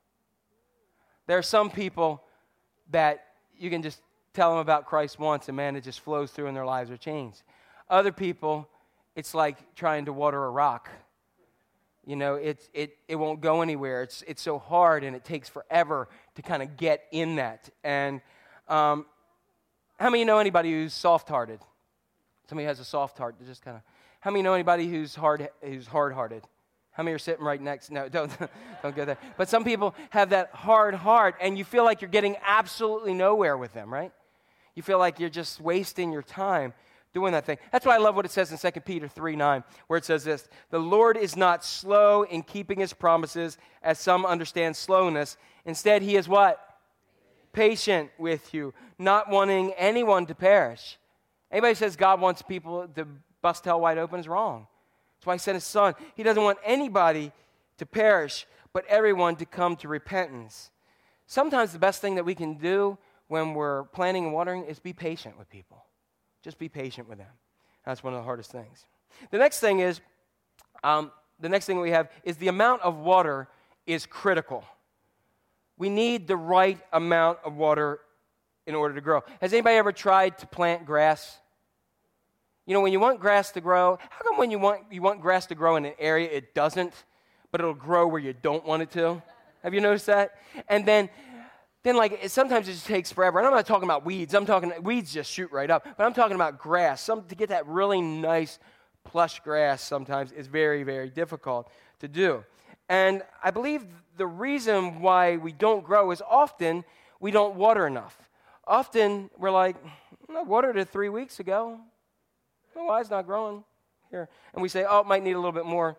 There are some people that you can just tell them about Christ once, and man, it just flows through and their lives are changed. Other people, it's like trying to water a rock. You know, it, it, it won't go anywhere. It's, it's so hard, and it takes forever to kind of get in that. And Um, how many know anybody who's soft-hearted? Somebody has a soft heart. Just kind of. How many know anybody who's hard, who's hard-hearted? How many are sitting right next? No, don't, don't go there. But some people have that hard heart, and you feel like you're getting absolutely nowhere with them, right? You feel like you're just wasting your time doing that thing. That's why I love what it says in Second Peter three nine, where it says this: "The Lord is not slow in keeping His promises, as some understand slowness. Instead, He is what? Patient with you, not wanting anyone to perish." Anybody says God wants people to bust hell wide open is wrong. That's why He sent His Son. He doesn't want anybody to perish, but everyone to come to repentance. Sometimes the best thing that we can do when we're planting and watering is be patient with people. Just be patient with them. That's one of the hardest things. The next thing is, um, the next thing we have is the amount of water is critical. We need the right amount of water in order to grow. Has anybody ever tried to plant grass? You know, when you want grass to grow, how come when you want you want grass to grow in an area, it doesn't, but it'll grow where you don't want it to? Have you noticed that? And then, then like, it, sometimes it just takes forever. And I'm not talking about weeds. I'm talking, weeds just shoot right up. But I'm talking about grass. Some, to get that really nice, plush grass sometimes is very, very difficult to do. And I believe the reason why we don't grow is often we don't water enough. Often we're like, I watered it three weeks ago. Oh, why it's not growing here? And we say, oh, it might need a little bit more.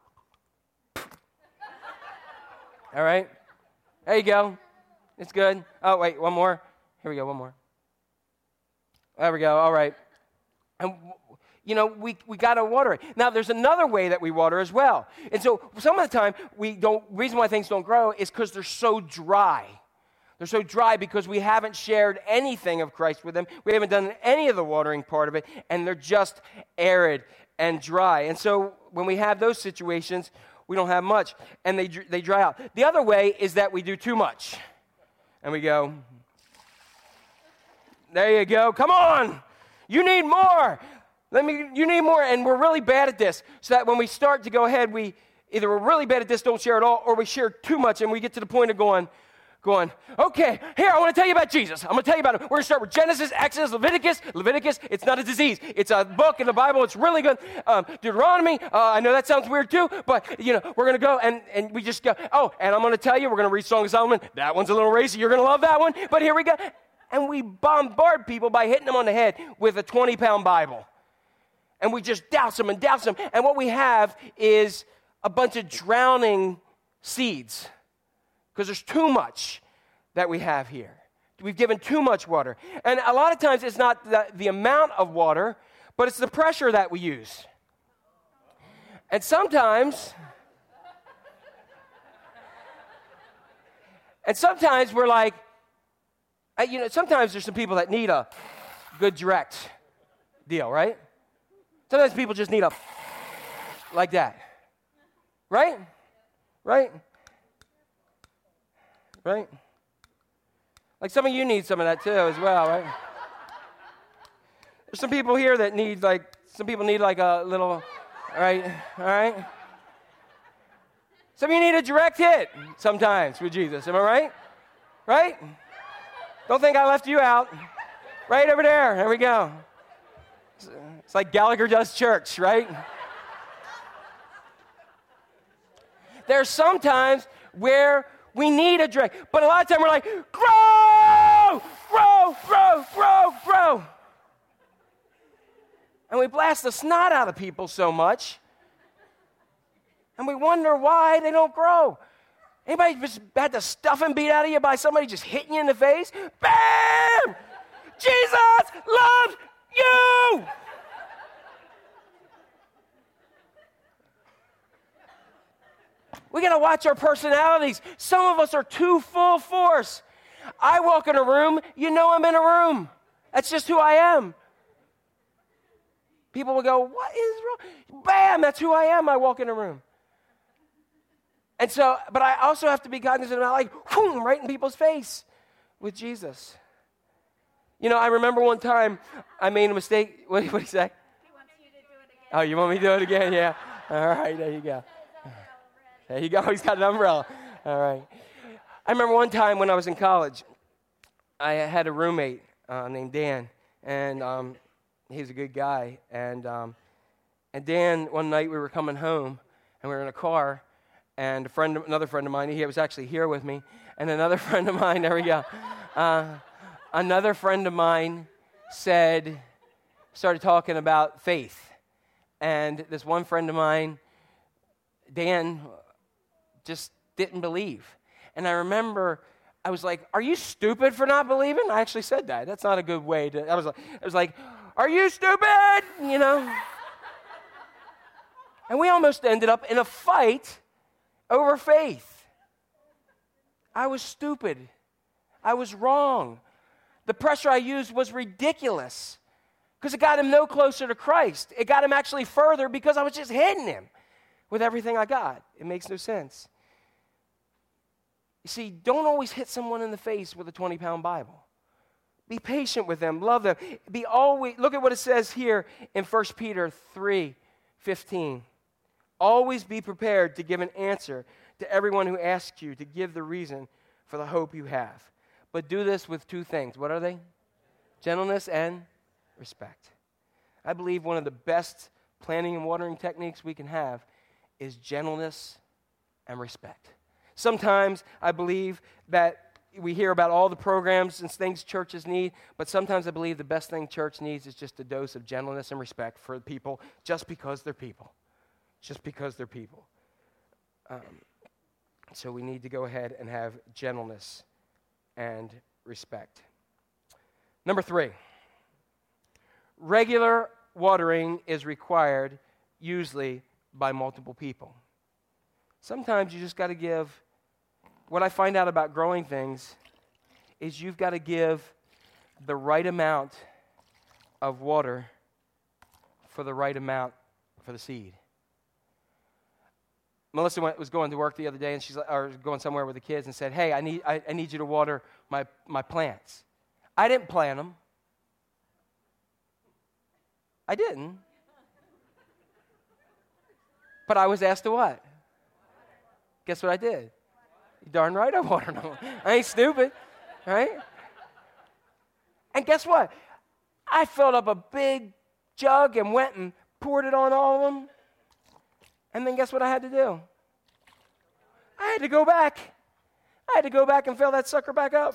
All right. There you go. It's good. Oh, wait, one more. Here we go, one more. There we go. All right. And you know, we, we got to water it. Now, there's another way that we water as well. And so some of the time, we don't, reason why things don't grow is because they're so dry. They're so dry because we haven't shared anything of Christ with them. We haven't done any of the watering part of it, and they're just arid and dry. And so when we have those situations, we don't have much, and they they dry out. The other way is that we do too much. And we go, there you go. Come on. You need more. Let me, you need more, and we're really bad at this, so that when we start to go ahead, we either we're really bad at this, don't share at all, or we share too much, and we get to the point of going, going, okay, here, I want to tell you about Jesus. I'm going to tell you about him. We're going to start with Genesis, Exodus, Leviticus. Leviticus, it's not a disease. It's a book in the Bible. It's really good. Um, Deuteronomy, uh, I know that sounds weird too, but, you know, we're going to go and, and we just go, oh, and I'm going to tell you, we're going to read Song of Solomon. That one's a little racy. You're going to love that one, but here we go. And we bombard people by hitting them on the head with a twenty-pound Bible. And we just douse them and douse them. And what we have is a bunch of drowning seeds. Because there's too much that we have here. We've given too much water. And a lot of times it's not the, the amount of water, but it's the pressure that we use. And sometimes, and sometimes we're like, you know, sometimes there's some people that need a good direct deal, right? Sometimes people just need a like that. Right? Right? Right? Like some of you need some of that too as well, right? There's some people here that need like, some people need like a little, all right? All right? Some of you need a direct hit sometimes with Jesus. Am I right? Right? Don't think I left you out. Right over there. There we go. It's like Gallagher does church, right? There's sometimes where we need a drink. But a lot of time we're like, grow, grow, grow, grow, grow. And we blast the snot out of people so much. And we wonder why they don't grow. Anybody just had the stuffing beat out of you by somebody just hitting you in the face? Bam! Jesus loves you! We got to watch our personalities. Some of us are too full force. I walk in a room, you know I'm in a room. That's just who I am. People will go, what is wrong? Bam, that's who I am. I walk in a room. And so, but I also have to be cognizant about like, whoom, right in people's face with Jesus. You know, I remember one time I made a mistake. What did he say? He wants you to do it again. Oh, you want me to do it again? Yeah. All right, there you go. There you go. He's got an umbrella. All right. I remember one time when I was in college, I had a roommate uh, named Dan, and um, he was a good guy. And um, and Dan, one night we were coming home, and we were in a car, and a friend, another friend of mine, he was actually here with me, and another friend of mine, there we go. Uh, another friend of mine said, started talking about faith, and this one friend of mine, Dan, just didn't believe. And I remember I was like, are you stupid for not believing? I actually said that. That's not a good way to, I was like, I was like, are you stupid? You know? And we almost ended up in a fight over faith. I was stupid. I was wrong. The pressure I used was ridiculous because it got him no closer to Christ. It got him actually further because I was just hitting him with everything I got. It makes no sense. You see, don't always hit someone in the face with a twenty-pound Bible. Be patient with them. Love them. Be always, look at what it says here in First Peter three fifteen. Always be prepared to give an answer to everyone who asks you to give the reason for the hope you have. But do this with two things. What are they? Gentleness and respect. I believe one of the best planting and watering techniques we can have is gentleness and respect. Sometimes I believe that we hear about all the programs and things churches need, but sometimes I believe the best thing church needs is just a dose of gentleness and respect for people just because they're people. Just because they're people. Um, so we need to go ahead and have gentleness and respect. Number three, regular watering is required usually by multiple people. Sometimes you just got to give, what I find out about growing things is you've got to give the right amount of water for the right amount for the seed. Melissa went, was going to work the other day, and she's or going somewhere with the kids, and said, "Hey, I need I, I need you to water my my plants." I didn't plant them. I didn't. But I was asked to what? Guess what I did? You darn right I watered them. I ain't stupid, right? And guess what? I filled up a big jug and went and poured it on all of them. And then guess what I had to do? I had to go back. I had to go back and fill that sucker back up.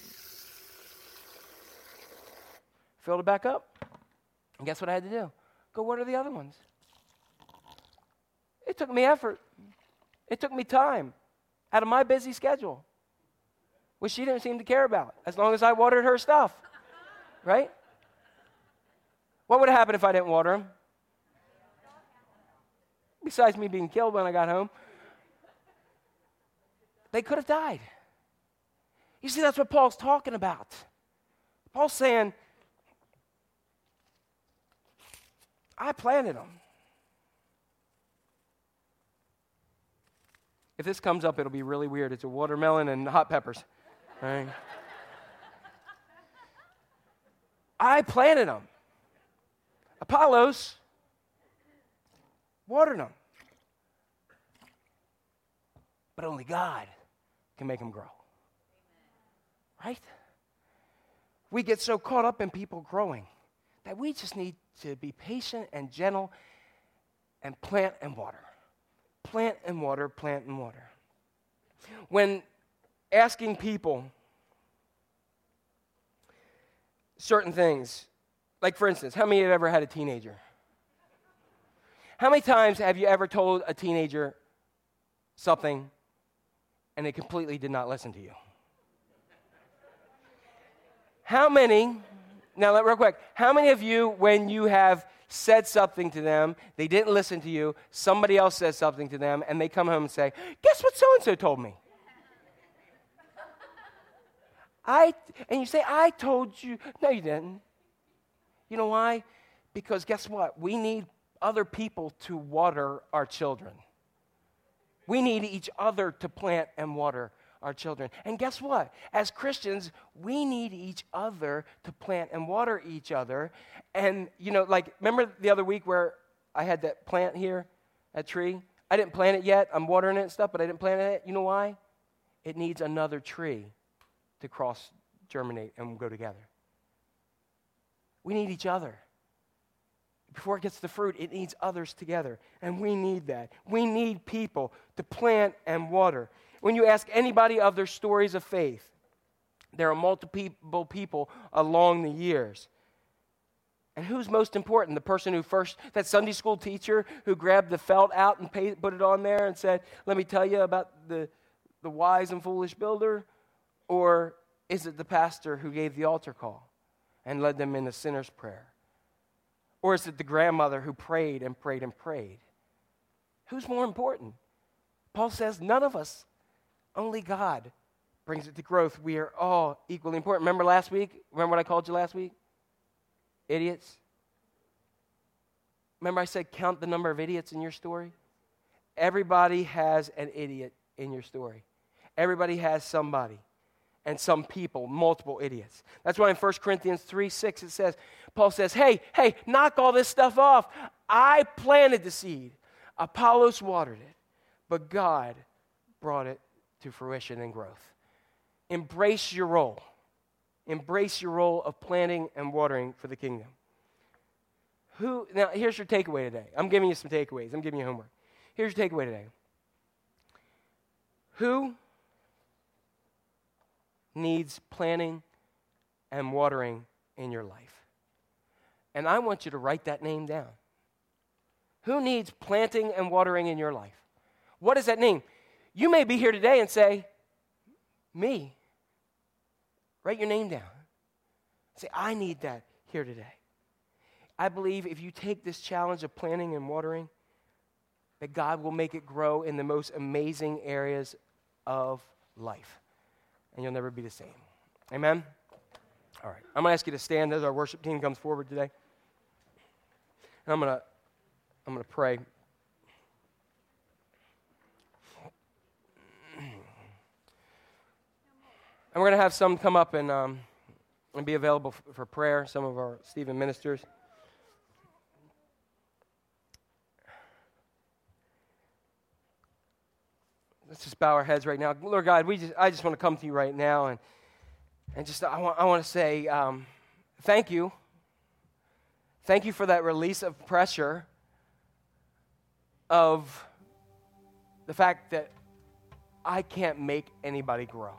Filled it back up. And guess what I had to do? Go water the other ones. It took me effort. It took me time out of my busy schedule, which she didn't seem to care about, as long as I watered her stuff, right? What would have happened if I didn't water them? Besides me being killed when I got home, they could have died. You see, that's what Paul's talking about. Paul's saying, I planted them. If this comes up, it'll be really weird. It's a watermelon and hot peppers. Right? I planted them. Apollos watered them. But only God can make them grow. Right? We get so caught up in people growing that we just need to be patient and gentle and plant and water. Plant and water, plant and water. When asking people certain things, like for instance, how many have ever had a teenager? How many times have you ever told a teenager something and they completely did not listen to you? How many, now real quick, how many of you, when you have said something to them, they didn't listen to you, somebody else says something to them, and they come home and say, guess what so-and-so told me? I, and you say, I told you. No, you didn't. You know why? Because guess what? We need other people to water our children. We need each other to plant and water our children. And guess what? As Christians, we need each other to plant and water each other. And, you know, like, remember the other week where I had that plant here, that tree? I didn't plant it yet. I'm watering it and stuff, but I didn't plant it yet. You know why? It needs another tree to cross, germinate, and go together. We need each other. Before it gets the fruit, it needs others together. And we need that. We need people to plant and water. When you ask anybody of their stories of faith, there are multiple people along the years. And who's most important? The person who first, that Sunday school teacher who grabbed the felt out and paid, put it on there and said, let me tell you about the, the wise and foolish builder? Or is it the pastor who gave the altar call and led them in the sinner's prayer? Or is it the grandmother who prayed and prayed and prayed? Who's more important? Paul says none of us. Only God brings it to growth. We are all equally important. Remember last week? Remember what I called you last week? Idiots. Remember I said count the number of idiots in your story? Everybody has an idiot in your story. Everybody has somebody and some people, multiple idiots. That's why in First Corinthians three six it says, Paul says, hey, hey, knock all this stuff off. I planted the seed. Apollos watered it, but God brought it to fruition and growth. Embrace your role. Embrace your role of planting and watering for the kingdom. Who, now here's your takeaway today. I'm giving you some takeaways. I'm giving you homework. Here's your takeaway today. Who needs planting and watering in your life? And I want you to write that name down. Who needs planting and watering in your life? What does that mean? You may be here today and say, me. Write your name down. Say, I need that here today. I believe if you take this challenge of planting and watering, that God will make it grow in the most amazing areas of life. And you'll never be the same. Amen? All right. I'm going to ask you to stand as our worship team comes forward today. And I'm going to I'm going to pray. And we're going to have some come up and, um, and be available f- for prayer, some of our Stephen ministers. let's just bow our heads right now. Lord God, we just, I just want to come to you right now, and and just I want I want to say um, thank you. Thank you for that release of pressure of the fact that I can't make anybody grow.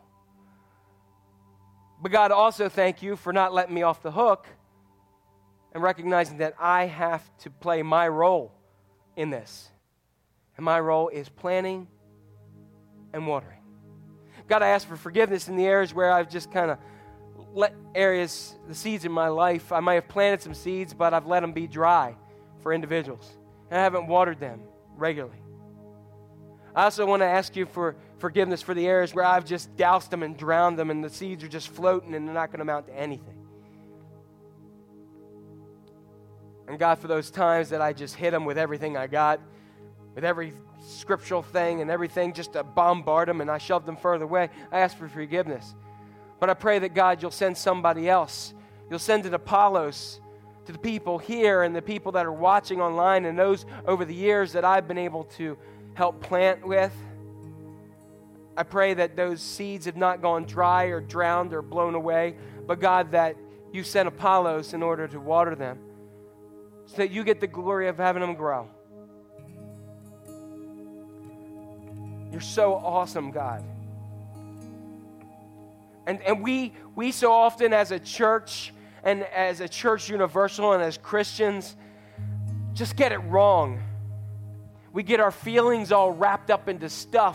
But God, also thank you for not letting me off the hook and recognizing that I have to play my role in this. And my role is planting and watering. God, I ask for forgiveness in the areas where I've just kind of let areas, the seeds in my life, I might have planted some seeds, but I've let them be dry for individuals. And I haven't watered them regularly. I also want to ask you for forgiveness for the areas where I've just doused them and drowned them and the seeds are just floating and they're not going to amount to anything. And God, for those times that I just hit them with everything I got, with every scriptural thing and everything, just to bombard them, and I shoved them further away, I ask for forgiveness. But I pray that, God, you'll send somebody else. You'll send an Apollos to the people here and the people that are watching online and those over the years that I've been able to help plant with. I pray that those seeds have not gone dry or drowned or blown away, but God, that you sent Apollos in order to water them so that you get the glory of having them grow. You're so awesome, God. And and we we so often as a church and as a church universal and as Christians just get it wrong. We get our feelings all wrapped up into stuff.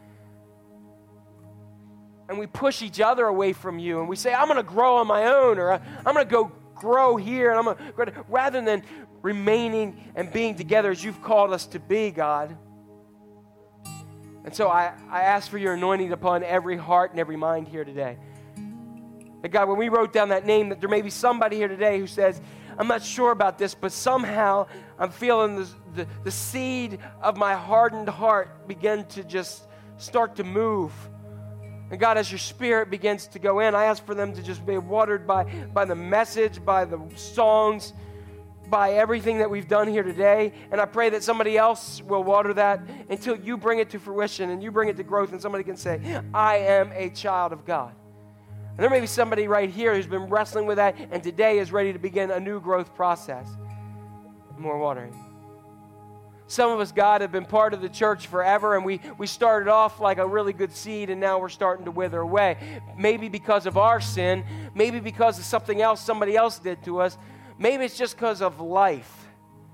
And we push each other away from you. And we say, I'm going to grow on my own, or I'm going to go grow here. And I'm going to grow, rather than remaining and being together as you've called us to be, God. And so I, I ask for your anointing upon every heart and every mind here today. That God, when we wrote down that name, that there may be somebody here today who says, I'm not sure about this, but somehow I'm feeling the, the, the seed of my hardened heart begin to just start to move. And God, as your Spirit begins to go in, I ask for them to just be watered by, by the message, by the songs, by everything that we've done here today. And I pray that somebody else will water that until you bring it to fruition and you bring it to growth and somebody can say, I am a child of God. And there may be somebody right here who's been wrestling with that and today is ready to begin a new growth process. More watering. Some of us, God, have been part of the church forever, and we, we started off like a really good seed, and now we're starting to wither away. Maybe because of our sin, maybe because of something else somebody else did to us, maybe it's just because of life.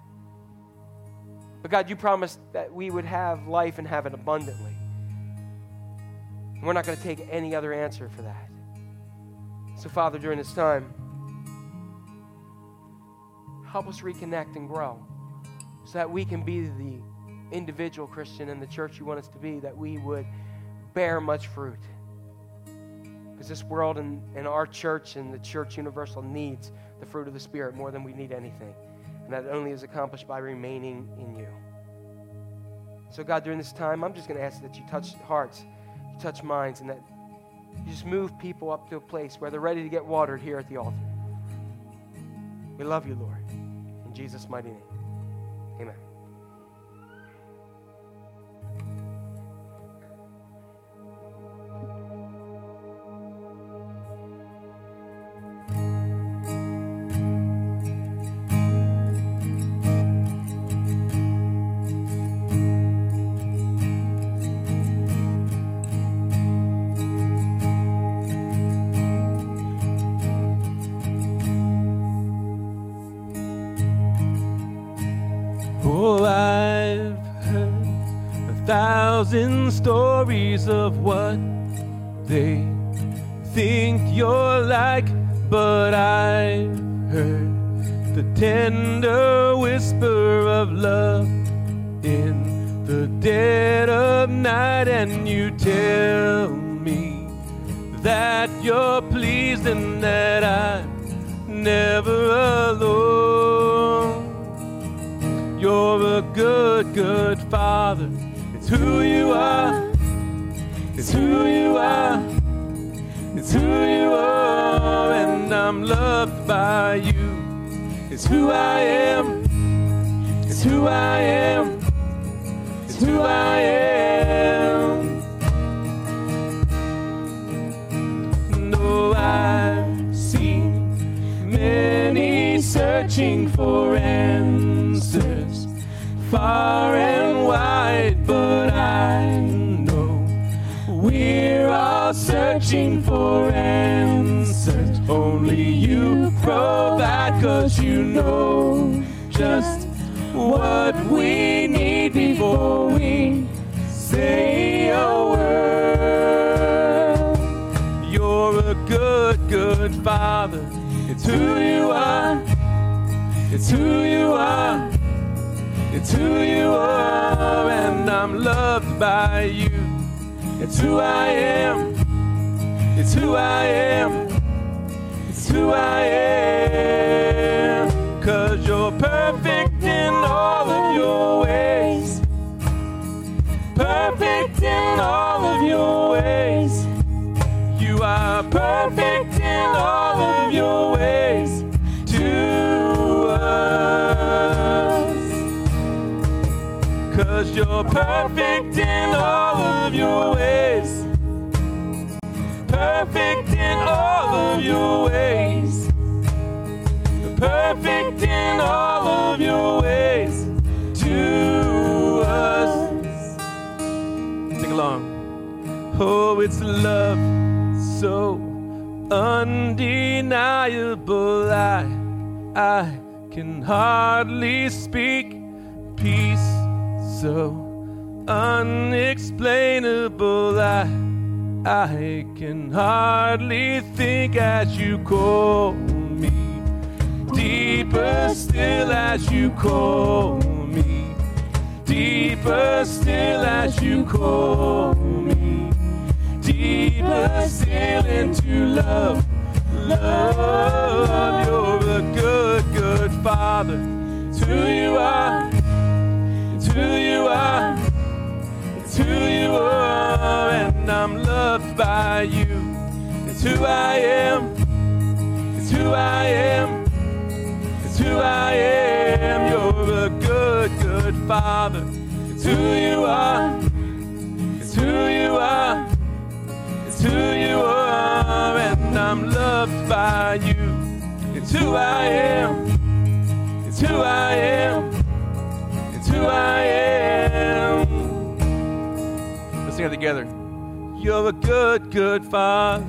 But God, you promised that we would have life and have it abundantly. And we're not going to take any other answer for that. So, Father, during this time, help us reconnect and grow so that we can be the individual Christian in the church you want us to be, that we would bear much fruit. Because this world and, and our church and the church universal needs the fruit of the Spirit more than we need anything. And that only is accomplished by remaining in you. So, God, during this time, I'm just going to ask that you touch hearts, you touch minds, and that you just move people up to a place where they're ready to get watered here at the altar. We love you, Lord. In Jesus' mighty name, amen. Oh, I've heard a thousand stories of what they think you're like, but I've heard the tender whisper of love in the dead of night, and you tell me that you're pleased and that I'm never alone. You're a good, good Father. It's who you are. It's who you are. It's who you are. And I'm loved by you. It's who I am. It's who I am. It's who I am. searching for answers. Only you provide, 'cause you know just what we need before we say a word. You're a good, good Father. It's who you are. It's who you are. It's who you are, and I'm loved by you. It's who I am. It's who I am. It's who I am. 'Cause you're perfect in all of your ways. Perfect in all of your ways. You are perfect in all of your ways to us. 'Cause you're perfect in all of your ways. Perfect in all of your ways. Perfect in all of your ways to us. Sing along. Oh, it's love so undeniable. I, I can hardly speak. Peace so unexplainable. I, I can hardly think as you call me. Deeper still as you call me. Deeper still as you call me. Deeper still into love. Love, you're a good, good Father. It's who you are. It's who you are. It's who you are, and I'm loved by you. It's who I am. It's who I am. It's who I am. You're a good, good Father. It's who you are. It's who you are. It's who you are, and I'm loved by you. It's who I am. It's who I am. It's who I am. Let's sing it together. You're a good, good Father.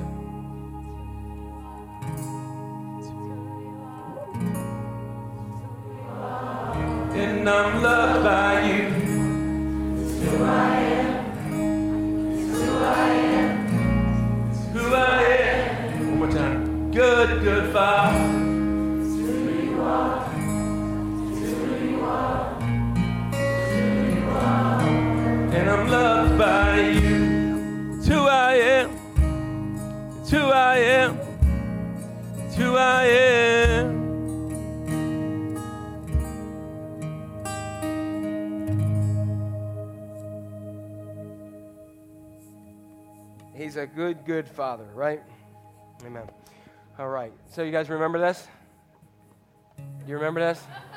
And I'm loved by you. It's who I am. It's who I am. It's who I am. One more time. Good, good Father. It's who you are. It's who you are. It's who you are. And I'm loved by you. It's who I am. It's who I am. It's who I am. He's a good, good Father, right? Amen. All right. So you guys remember this? You remember this?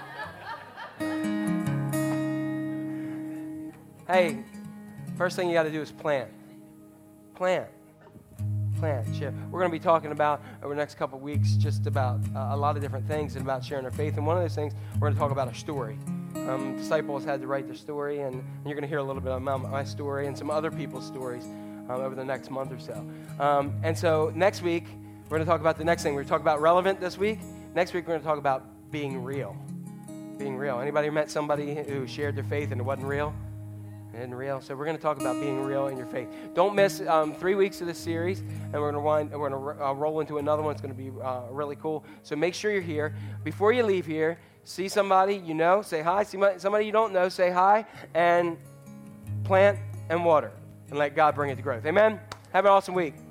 Hey, first thing you got to do is plant. Plant. Plant. Share. We're going to be talking about, over the next couple of weeks, just about uh, a lot of different things and about sharing our faith. And one of those things, we're going to talk about our story. Um, disciples had to write their story, and, and you're going to hear a little bit about my story and some other people's stories um, over the next month or so. Um, and so next week, we're going to talk about the next thing. We're going to talk about relevant this week. Next week, we're going to talk about being real. Being real. Anybody met somebody who shared their faith and it wasn't real? It isn't real. So we're going to talk about being real in your faith. Don't miss um, three weeks of this series, and we're going to wind, we're going to uh, roll into another one. It's going to be uh, really cool. So make sure you're here. Before you leave here, see somebody you know, say hi. See somebody you don't know, say hi, and plant and water, and let God bring it to growth. Amen? Have an awesome week.